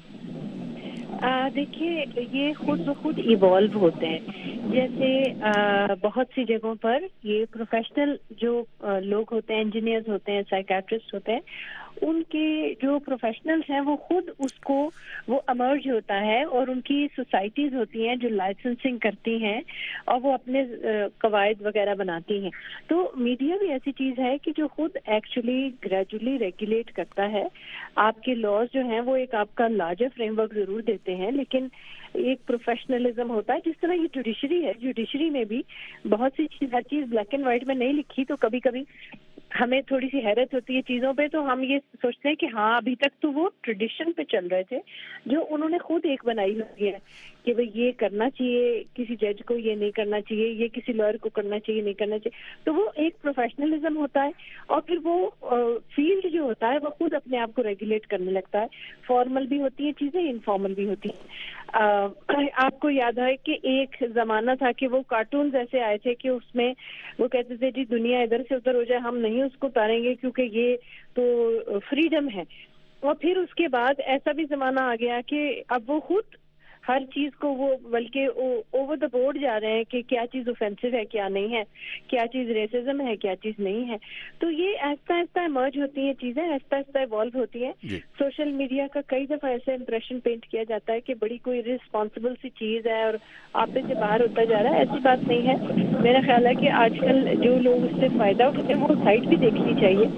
دیکھیے یہ خود بخود ایوالو ہوتے ہیں، جیسے بہت سی جگہوں پر یہ پروفیشنل جو لوگ ہوتے ہیں، انجینئرز ہوتے ہیں، سائیکیٹرسٹ ہوتے ہیں، ان کے جو پروفیشنلز ہیں وہ خود اس کو وہ امرج ہوتا ہے، اور ان کی سوسائٹیز ہوتی ہیں جو لائسنسنگ کرتی ہیں اور وہ اپنے قواعد وغیرہ بناتی ہیں۔ تو میڈیا بھی ایسی چیز ہے کہ جو خود ایکچولی گریجولی ریگولیٹ کرتا ہے۔ آپ کے لاز جو ہیں وہ ایک آپ کا لارجر فریم ورک ضرور دیتے ہیں، لیکن ایک پروفیشنلزم ہوتا ہے۔ جس طرح یہ جوڈیشری ہے، جوڈیشری میں بھی بہت سی چیز ہر چیز بلیک اینڈ وائٹ میں نہیں لکھی، تو کبھی کبھی ہمیں تھوڑی سی حیرت ہوتی ہے چیزوں پہ، تو ہم یہ سوچتے ہیں کہ ہاں ابھی تک تو وہ ٹریڈیشن پہ چل رہے تھے جو انہوں نے خود ایک بنائی ہوئی ہے کہ بھئی یہ کرنا چاہیے کسی جج کو، یہ نہیں کرنا چاہیے، یہ کسی لائر کو کرنا چاہیے، نہیں کرنا چاہیے۔ تو وہ ایک پروفیشنلزم ہوتا ہے، اور پھر وہ فیلڈ جو ہوتا ہے وہ خود اپنے آپ کو ریگولیٹ کرنے لگتا ہے۔ فارمل بھی ہوتی ہیں چیزیں، انفارمل بھی ہوتی ہیں۔ آپ کو یاد ہے کہ ایک زمانہ تھا کہ وہ کارٹونز ایسے آئے تھے کہ اس میں وہ کہتے تھے جی دنیا ادھر سے ادھر ہو جائے، ہم نہیں اس کو اتاریں گے کیونکہ یہ تو فریڈم ہے۔ اور پھر اس کے بعد ایسا بھی زمانہ آ گیا کہ اب وہ خود ہر چیز کو وہ بلکہ اوور دا بورڈ جا رہے ہیں کہ کیا چیز اوفینسو ہے، کیا نہیں ہے، کیا چیز ریسزم ہے، کیا چیز نہیں ہے۔ تو یہ آہستہ آہستہ ایمرج ہوتی ہیں چیزیں، آہستہ آہستہ ایوالو ہوتی ہیں۔ سوشل میڈیا کا کئی دفعہ ایسا امپریشن پینٹ کیا جاتا ہے کہ بڑی کوئی رسپانسبل سی چیز ہے اور آپ سے باہر ہوتا جا رہا ہے، ایسی بات نہیں ہے۔ میرا خیال ہے کہ آج کل جو لوگ اس سے فائدہ اٹھاتے ہیں وہ سائٹ بھی دیکھنی چاہیے۔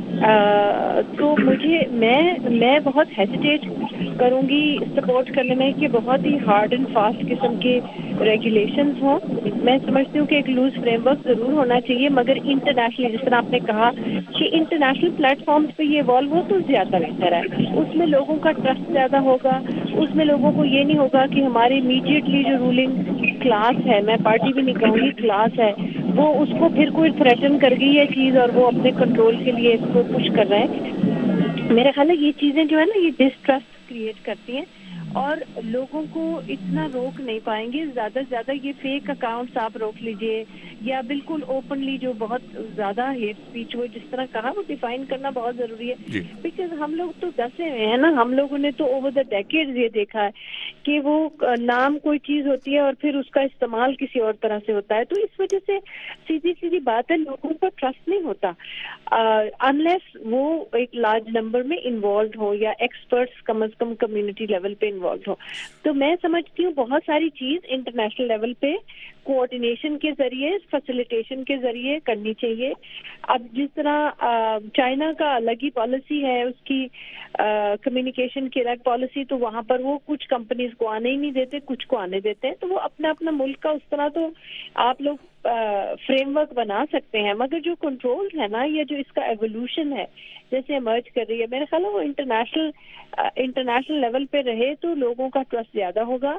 تو مجھے میں میں بہت ہیزیٹیٹ کروں گی سپورٹ کرنے میں کہ بہت ہی ہارڈ اینڈ فاسٹ قسم کے ریگولیشنز ہوں۔ میں سمجھتی ہوں کہ ایک لوز فریم ورک ضرور ہونا چاہیے، مگر انٹرنیشنل، جس طرح آپ نے کہا کہ انٹرنیشنل پلیٹ فارمز پہ یہ ایوالو ہو تو زیادہ بہتر ہے۔ اس میں لوگوں کا ٹرسٹ زیادہ ہوگا، اس میں لوگوں کو یہ نہیں ہوگا کہ ہماری امیڈیٹلی جو رولنگ کلاس ہے، میں پارٹی بھی نہیں کہوں گی، کلاس ہے، وہ اس کو پھر کوئی تھریٹن کر گئی یہ چیز اور وہ اپنے کنٹرول کے لیے اس کو پش کر رہے ہیں۔ میرا خیال ہے یہ چیزیں جو ہے نا یہ ڈسٹرسٹ کریٹ کرتی ہیں اور لوگوں کو اتنا روک نہیں پائیں گے۔ زیادہ سے زیادہ یہ فیک اکاؤنٹس آپ روک لیجئے یا بالکل اوپنلی جو بہت زیادہ ہیٹ اسپیچ ہو، جس طرح کہا وہ ڈیفائن کرنا بہت ضروری ہے، بیکاز ہم لوگ تو دسے ہوئے ہیں نا، ہم لوگوں نے تو اوور دا ڈیکیڈز یہ دیکھا ہے کہ وہ نام کوئی چیز ہوتی ہے اور پھر اس کا استعمال کسی اور طرح سے ہوتا ہے۔ تو اس وجہ سے سیدھی سیدھی بات ہے، لوگوں کا ٹرسٹ نہیں ہوتا انلیس وہ ایک لارج نمبر میں انوالوڈ ہو یا ایکسپرٹس کم از کم کمیونٹی لیول پہ انوالوڈ ہو۔ تو میں سمجھتی ہوں بہت ساری چیز انٹرنیشنل لیول پہ کوآرڈینیشن کے ذریعے، فیسیلیٹیشن کے ذریعے کرنی چاہیے۔ اب جس طرح چائنا کا الگ ہی پالیسی ہے، اس کی کمیونیکیشن کی الگ پالیسی، تو وہاں پر وہ کچھ کمپنیز کو آنے ہی نہیں دیتے، کچھ کو آنے دیتے ہیں۔ تو وہ اپنا اپنا ملک کا اس طرح تو آپ لوگ فریم ورک بنا سکتے ہیں، مگر جو کنٹرول ہے نا، یا جو اس کا ایوولوشن ہے جیسے ایمرج کر رہی ہے، میرا خیال ہے وہ انٹرنیشنل انٹرنیشنل لیول پہ رہے تو لوگوں کا ٹرسٹ زیادہ ہوگا۔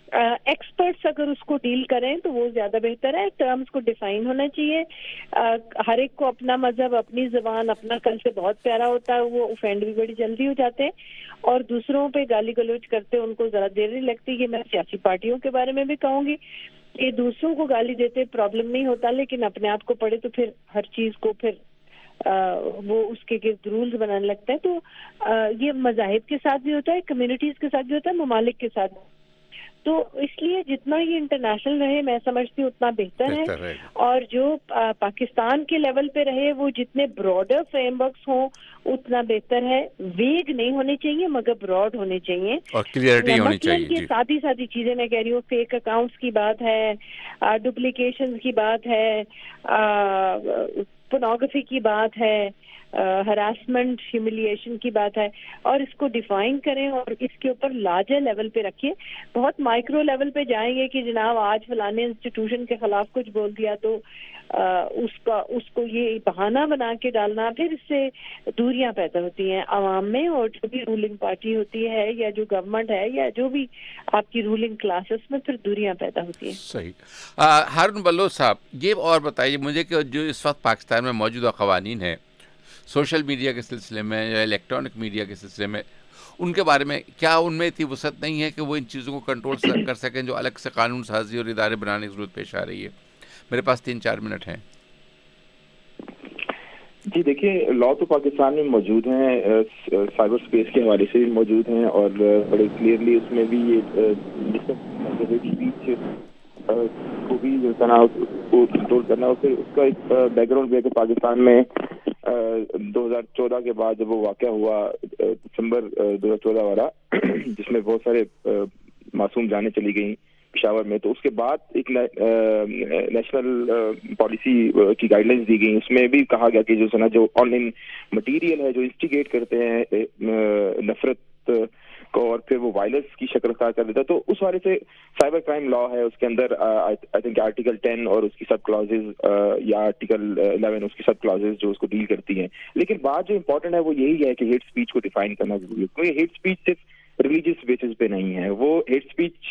एक्सपर्ट्स अगर उसको डील करें तो वो ज़्यादा बेहतर है. टर्म्स को डिफाइन होना चाहिए. हर एक को अपना मजहब, अपनी ज़बान, अपना कल्चर बहुत प्यारा होता है, वो ऑफेंड भी बड़ी जल्दी हो जाते हैं और दूसरों पे गाली गलौज करते उनको ज़रा देर नहीं लगती. ये मैं सियासी पार्टियों के बारे में भी कहूँगी कि दूसरों को गाली देते प्रॉब्लम नहीं होता, लेकिन अपने आप को पढ़े तो फिर हर चीज़ को फिर आ, वो उसके गिर्द रूल्स बनाने लगता है. तो आ, ये मज़ाहिब के साथ भी होता है, कम्युनिटीज़ के साथ भी होता है, ममालिक के साथ. तो इसलिए जितना ये इंटरनेशनल रहे मैं समझती हूँ उतना बेहतर है. है और जो आ, पाकिस्तान के लेवल पे रहे वो जितने ब्रॉडर फ्रेमवर्क्स हों उतना बेहतर है. वेग नहीं होने चाहिए मगर ब्रॉड होने चाहिए और क्लियरिटी होनी चाहिए. ये सादी सादी चीजें मैं कह रही हूँ, फेक अकाउंट्स की बात है, डुप्लीकेशन की बात है, पोर्नोग्राफी की बात है, हरासमेंट ह्यूमिलिएशन की बात है, और इसको डिफाइन करें और इसके ऊपर लार्जर लेवल पे रखिए. बहुत माइक्रो लेवल पे जाएंगे कि जनाब आज फलाने इंस्टीट्यूशन के खिलाफ कुछ बोल दिया तो आ, उसका उसको ये बहाना बना के डालना, फिर इससे दूरियां पैदा होती हैं आवाम में. और जो भी रूलिंग पार्टी होती है या जो गवर्नमेंट है या जो भी आपकी रूलिंग क्लासेस में फिर दूरियां पैदा होती हैं. सही. हारून बलोच साहब, ये और बताइए मुझे कि जो इस वक्त पाकिस्तान में मौजूदा कवानीन है सोशल मीडिया के सिलसिले में या इलेक्ट्रॉनिक मीडिया के सिलसिले में, उनके बारे में क्या उनमें इतनी वसअत नहीं है कि वो इन चीज़ों को कंट्रोल कर सकें जो अलग से कानून साजी और इदारे बनाने की जरूरत पेश आ रही है? मेरे पास तीन चार मिनट हैं. जी देखिए, लॉ तो पाकिस्तान में मौजूद हैं, साइबर स्पेस के हवाले से भी मौजूद हैं और बड़े क्लियरली उसमें भी ये स्पीच को भी जो तनाव को कंट्रोल करना, और फिर उसका एक बैकग्राउंड भी है कि पाकिस्तान में दो हज़ार चौदह के बाद जब वो वाक़या हुआ दिसंबर दो हज़ार चौदह वाला जिसमें बहुत सारे मासूम जानें चली गई पेशावर में, तो उसके बाद एक नेशनल पॉलिसी की गाइडलाइंस दी गई. उसमें भी कहा गया कि जो सना जो ऑनलाइन मटेरियल है जो इंस्टिगेट करते हैं नफरत को और फिर वो वायलेंस की शक्ल अख्तियार कर देता है, तो उस वाले से साइबर क्राइम लॉ है उसके अंदर आई थिंक आर्टिकल टेन और उसकी सब क्लॉजेज या आर्टिकल इलेवन उसकी सब क्लॉजेज जो उसको डील करती हैं. लेकिन बात जो इम्पोर्टेंट है वो यही है कि हेट स्पीच को डिफाइन करना जरूरी है, क्योंकि हेट स्पीच सिर्फ रिलीजियस बेसिस पे नहीं है, वो हेट स्पीच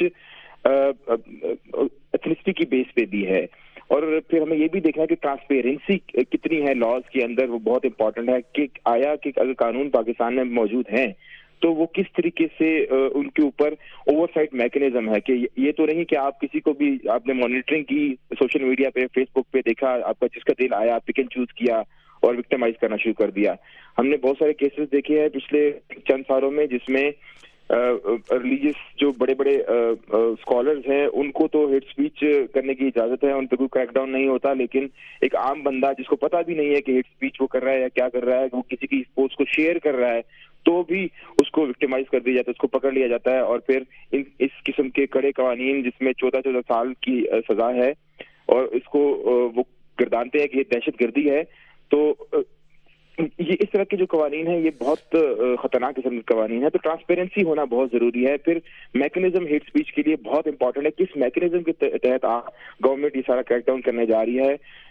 एथनिसिटी की बेस पे भी है. और फिर हमें ये भी देखना है कि ट्रांसपेरेंसी कितनी है लॉज के अंदर, वो बहुत इंपॉर्टेंट है कि आया कि अगर कानून पाकिस्तान में मौजूद हैं तो वो किस तरीके से उनके ऊपर ओवरसाइट मैकेनिज्म है. कि ये तो नहीं कि आप किसी को भी आपने मॉनिटरिंग की सोशल मीडिया पे फेसबुक पे देखा, आपका जिसका दिल आया पिक एंड चूज किया और विक्टिमाइज करना शुरू कर दिया. हमने बहुत सारे केसेस देखे हैं पिछले चंद सालों में जिसमें रिलीजियस uh, जो बड़े बड़े स्कॉलर्स uh, uh, हैं उनको तो हेट स्पीच करने की इजाजत है, उन पर कोई क्रैकडाउन नहीं होता, लेकिन एक आम बंदा जिसको पता भी नहीं है कि हेट स्पीच वो कर रहा है या क्या कर रहा है, वो किसी की पोस्ट को शेयर कर रहा है तो भी उसको विक्टिमाइज कर दिया जाता है, उसको पकड़ लिया जाता है. और फिर इन इस किस्म के कड़े कवानीन जिसमें चौदह चौदह साल की uh, सजा है और इसको uh, वो गर्दानते हैं कि ये दहशत गर्दी है, तो ये इस तरह के जो कवानीन है ये बहुत खतरनाक किस्म के कवानीन है. तो ट्रांसपेरेंसी होना बहुत जरूरी है. फिर मैकेनिज्म हेट स्पीच के लिए बहुत इंपॉर्टेंट है, किस मैकेनिज्म के तहत गवर्नमेंट ये सारा क्रैकडाउन करने जा रही है.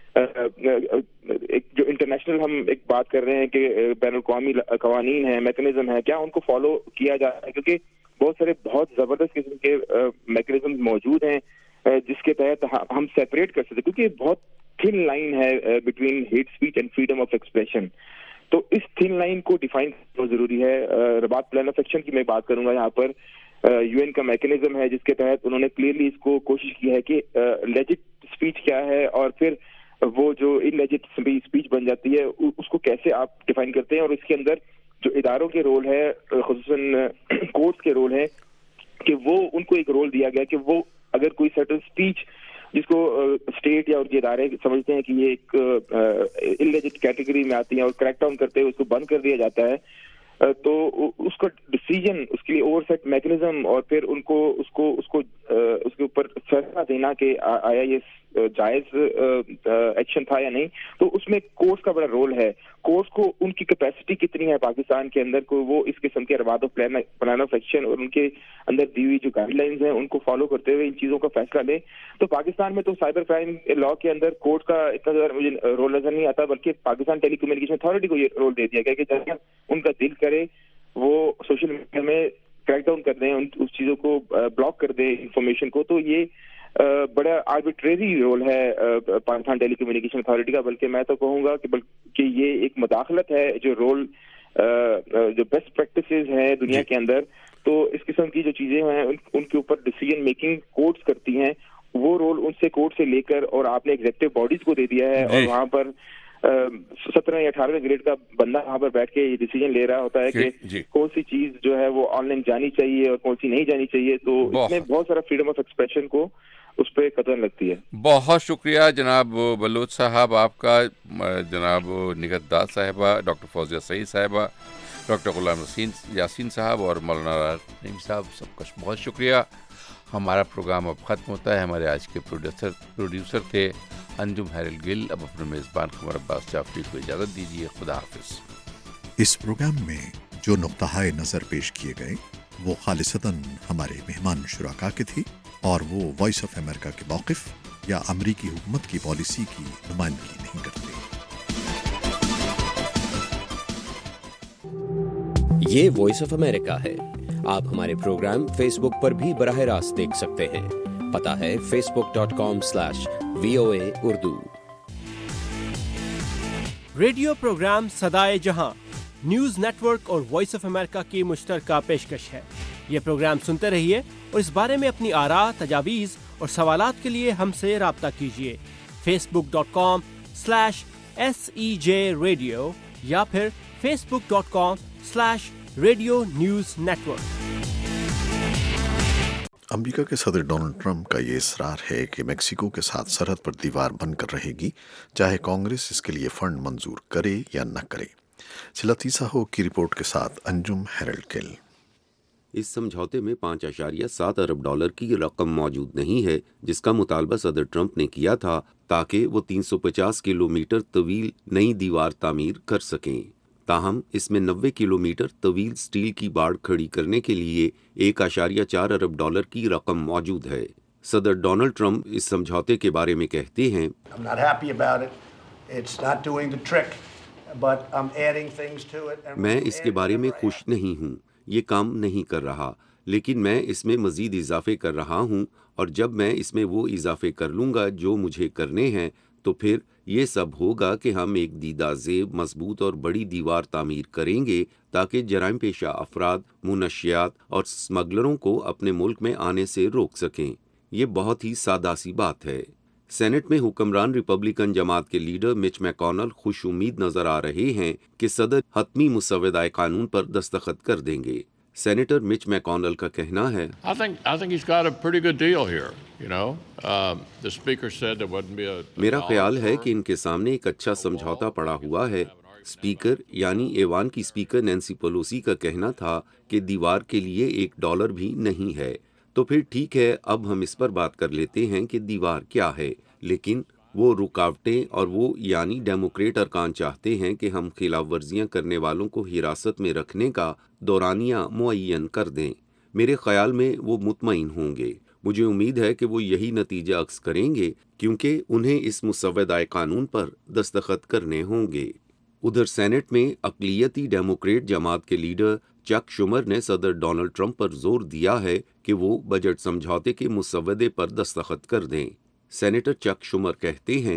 एक जो इंटरनेशनल हम एक बात कर रहे हैं कि बैनुल अक़वामी कवानीन है, मैकेनिज्म है, क्या उनको फॉलो किया जा रहा है? क्योंकि बहुत सारे बहुत जबरदस्त किस्म के मैकेनिज्म मौजूद हैं जिसके तहत हम सेपरेट कर सकते, क्योंकि बहुत थिन लाइन है between hate speech and freedom of expression. तो इस थिन लाइन को डिफाइन करना जरूरी है. रबात प्लान ऑफ एक्शन की मैं बात करूंगा यहाँ पर. यूएन का मैकेनिज्म है जिसके तहत उन्होंने क्लियरली इसको कोशिश की है कि लेजिट स्पीच क्या है और फिर वो जो इनलेजिट स्पीच बन जाती है उसको कैसे आप डिफाइन करते हैं. और इसके अंदर जो इदारों के रोल है, खुसूसन कोर्ट्स के रोल है, कि वो उनको एक रोल दिया गया कि वो अगर कोई सर्टेन स्पीच जिसको स्टेट या उनके इदारे समझते हैं कि ये एक इललेजिट कैटेगरी में आती है और क्रैकडाउन करते हुए उसको बंद कर दिया जाता है, तो उसका डिसीजन, उसके लिए ओवरसेट मैकेनिज्म और फिर उनको उसको उसको उसके ऊपर फैसला देना कि आया ये जायज एक्शन था या नहीं, तो उसमें कोर्ट्स का बड़ा रोल है. कोर्ट्स को उनकी कैपेसिटी कितनी है पाकिस्तान के अंदर को वो इस किस्म के रवाद ऑफ प्लान ऑफ एक्शन और उनके अंदर दी हुई जो गाइडलाइंस हैं उनको फॉलो करते हुए इन चीज़ों का फैसला लें. तो पाकिस्तान में तो साइबर क्राइम लॉ के अंदर कोर्ट का इतना ज़्यादा मुझे रोल नजर नहीं आता, बल्कि पाकिस्तान टेली कम्युनिकेशन अथॉरिटी को ये रोल दे दिया गया कि जब उनका दिल करे वो सोशल मीडिया में क्रैक شٹ ڈاؤن کر دیں, اس چیزوں کو بلاک کر دیں انفارمیشن کو, تو یہ بڑا آربیٹریری رول ہے پاکستان ٹیلی کمیونیکیشن اتھارٹی کا. بلکہ میں تو کہوں گا کہ بلکہ یہ ایک مداخلت ہے, جو رول جو بیسٹ پریکٹسز ہیں دنیا کے اندر, تو اس قسم کی جو چیزیں ہیں ان کے اوپر ڈیسیجن میکنگ کورٹس کرتی ہیں, وہ رول ان سے کورٹ سے لے کر اور آپ نے ایگزیکٹو باڈیز کو دے دیا ہے, اور وہاں پر سترہ یا اٹھارہویں گریڈ کا بندہ وہاں پر بیٹھ کے یہ ڈیسیجن لے رہا ہوتا ہے کہ کون سی چیز جو ہے وہ آن لائن جانی چاہیے اور کون سی نہیں جانی چاہیے. تو اس میں بہت سارا فریڈم آف ایکسپریشن کو اس پہ قدر لگتی ہے. بہت شکریہ جناب بلوچ صاحب آپ کا, جناب نگہت داد صاحبہ, ڈاکٹر فوزیہ سعید صاحبہ, ڈاکٹر غلام حسین یاسین صاحب اور مولانا نعیم صاحب, سب کا بہت شکریہ. ہمارا پروگرام اب ختم ہوتا ہے. ہمارے آج کے پروڈیوسر پروڈیوسر تھے انجم ہیرل گل. اب اپنے میزبان قمر عباس جعفری کو اجازت دیجیے. خدا حافظ. اس پروگرام میں جو نقطۂ نظر پیش کیے گئے وہ خالصتاً ہمارے مہمان شرکا کے تھے, اور وہ وائس آف امریکہ کے موقف یا امریکی حکومت کی پالیسی کی نمائندگی نہیں کرتے. یہ وائس آف امریکہ ہے. آپ ہمارے پروگرام فیس بک پر بھی براہ راست دیکھ سکتے ہیں. پتہ ہے Facebook dot com slash V O A Urdu. Radio programme صدائے جہاں نیوز نیٹ ورک اور وائس آف امریکہ کی مشترکہ پیشکش ہے. یہ پروگرام سنتے رہیے اور اس بارے میں اپنی آراء, تجاویز اور سوالات کے لیے ہم سے رابطہ کیجیے. Facebook dot com slash S E J radio یا پھر Facebook dot com slash radio news network. امریکہ کے صدر ڈونلڈ ٹرمپ کا یہ اصرار ہے کہ میکسیکو کے ساتھ سرحد پر دیوار بن کر رہے گی, چاہے کانگریس اس کے لیے فنڈ منظور کرے یا نہ کرے. سلاتیسا ہو کی رپورٹ کے ساتھ انجم ہیرلڈ کل. اس سمجھوتے میں پانچ اشاریہ سات ارب ڈالر کی رقم موجود نہیں ہے, جس کا مطالبہ صدر ٹرمپ نے کیا تھا تاکہ وہ تین سو پچاس کلو میٹر طویل نئی دیوار تعمیر کر سکیں. تاہم اس میں نوے کلو میٹر طویل سٹیل کی باڑ کھڑی کرنے کے لیے ایک اشاریہ چار ارب ڈالر کی رقم موجود ہے. صدر ڈونلڈ ٹرمپ اس سمجھوتے کے بارے میں کہتے ہیں, میں اس کے بارے میں خوش نہیں ہوں, یہ کام نہیں کر رہا, لیکن میں اس میں مزید اضافے کر رہا ہوں, اور جب میں اس میں وہ اضافے کر لوں گا جو مجھے کرنے ہیں تو پھر یہ سب ہوگا کہ ہم ایک دیدہ زیب, مضبوط اور بڑی دیوار تعمیر کریں گے تاکہ جرائم پیشہ افراد, منشیات اور سمگلروں کو اپنے ملک میں آنے سے روک سکیں. یہ بہت ہی سادہ سی بات ہے. سینٹ میں حکمران ریپبلکن جماعت کے لیڈر مچ میکونل خوش امید نظر آ رہے ہیں کہ صدر حتمی مسودہ قانون پر دستخط کر دیں گے. سینیٹر مچ میکونل کا کہنا ہے, میرا خیال ہے کہ ان کے سامنے ایک اچھا سمجھوتا پڑا ہوا ہے. اسپیکر یعنی ایوان کی اسپیکر نینسی پیلوسی کا کہنا تھا کہ دیوار کے لیے ایک ڈالر بھی نہیں ہے. تو پھر ٹھیک ہے, اب ہم اس پر بات کر لیتے ہیں کہ دیوار کیا ہے. لیکن وہ رکاوٹیں اور وہ یعنی ڈیموکریٹ ارکان چاہتے ہیں کہ ہم خلاف ورزیاں کرنے والوں کو حراست میں رکھنے کا دورانیہ معین کر دیں. میرے خیال میں وہ مطمئن ہوں گے. مجھے امید ہے کہ وہ یہی نتیجہ عکس کریں گے کیونکہ انہیں اس مسودہ قانون پر دستخط کرنے ہوں گے. ادھر سینٹ میں اقلیتی ڈیموکریٹ جماعت کے لیڈر چک شومر نے صدر ڈونلڈ ٹرمپ پر زور دیا ہے کہ وہ بجٹ سمجھوتے کے مسودے پر دستخط کر دیں. سینیٹر چک شومر کہتے ہیں,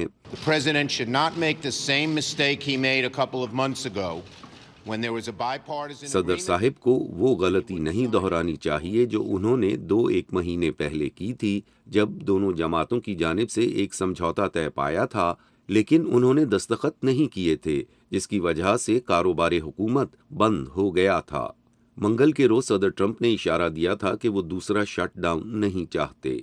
صدر صاحب کو وہ غلطی نہیں دہرانی چاہیے جو انہوں نے دو ایک مہینے پہلے کی تھی جب دونوں جماعتوں کی جانب سے ایک سمجھوتا طے پایا تھا, لیکن انہوں نے دستخط نہیں کیے تھے, جس کی وجہ سے کاروبار حکومت بند ہو گیا تھا. منگل کے روز صدر ٹرمپ نے اشارہ دیا تھا کہ وہ دوسرا شٹ ڈاؤن نہیں چاہتے.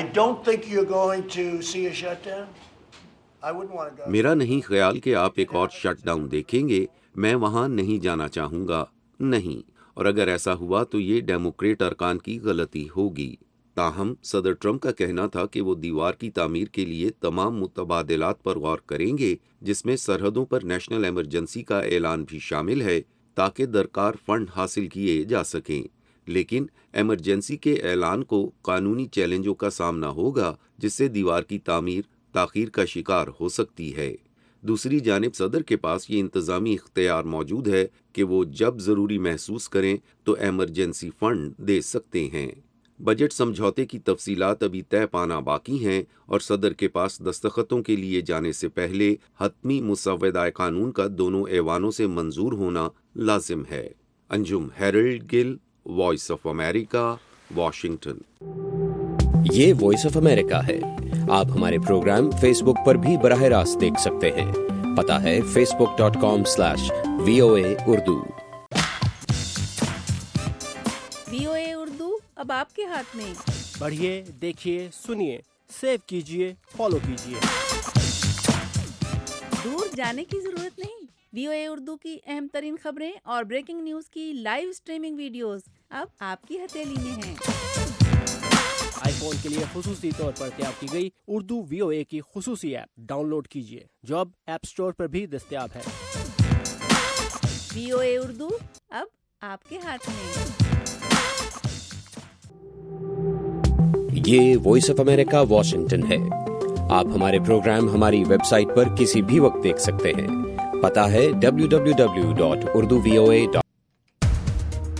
میرا نہیں خیال کہ آپ ایک اور شٹ ڈاؤن دیکھیں گے. میں وہاں نہیں جانا چاہوں گا, نہیں, اور اگر ایسا ہوا تو یہ ڈیموکریٹ ارکان کی غلطی ہوگی. تاہم صدر ٹرمپ کا کہنا تھا کہ وہ دیوار کی تعمیر کے لیے تمام متبادلات پر غور کریں گے, جس میں سرحدوں پر نیشنل ایمرجنسی کا اعلان بھی شامل ہے تاکہ درکار فنڈ حاصل کیے جا سکیں. لیکن ایمرجنسی کے اعلان کو قانونی چیلنجوں کا سامنا ہوگا, جس سے دیوار کی تعمیر تاخیر کا شکار ہو سکتی ہے. دوسری جانب صدر کے پاس یہ انتظامی اختیار موجود ہے کہ وہ جب ضروری محسوس کریں تو ایمرجنسی فنڈ دے سکتے ہیں۔ بجٹ سمجھوتے کی تفصیلات ابھی طے پانا باقی ہیں اور صدر کے پاس دستخطوں کے لیے جانے سے پہلے حتمی مسودہ قانون کا دونوں ایوانوں سے منظور ہونا لازم ہے۔ Anjum Harold Gill, voice of America, Washington. یہ وائس آف امریکہ ہے۔ آپ ہمارے پروگرام فیس بک پر بھی براہ راست دیکھ سکتے ہیں۔ پتہ ہے Facebook dot com slash V O A Urdu. V O A Urdu اب آپ کے ہاتھ میں۔ پڑھیے، دیکھیے، سنیے، سیو کیجیے، فالو کیجیے۔ دور جانے کی ضرورت نہیں۔ وی او اے اردو کی اہم ترین خبریں اور بریکنگ نیوز کی لائیو اسٹریمنگ ویڈیوز اب آپ کی ہتھیلی میں ہیں۔ آئی فون کے لیے خصوصی طور پر تیار کی گئی اردو وی او اے کی خصوصی ایپ ڈاؤن لوڈ کیجیے، جو اب ایپ اسٹور پر بھی دستیاب ہے۔ وی او اے اردو اب آپ کے ہاتھ میں۔ یہ وائس آف امریکہ واشنگٹن ہے۔ آپ ہمارے پروگرام ہماری ویب سائٹ پر کسی بھی وقت دیکھ سکتے ہیں۔ پتہ ہے W W W dot Urdu V O A dot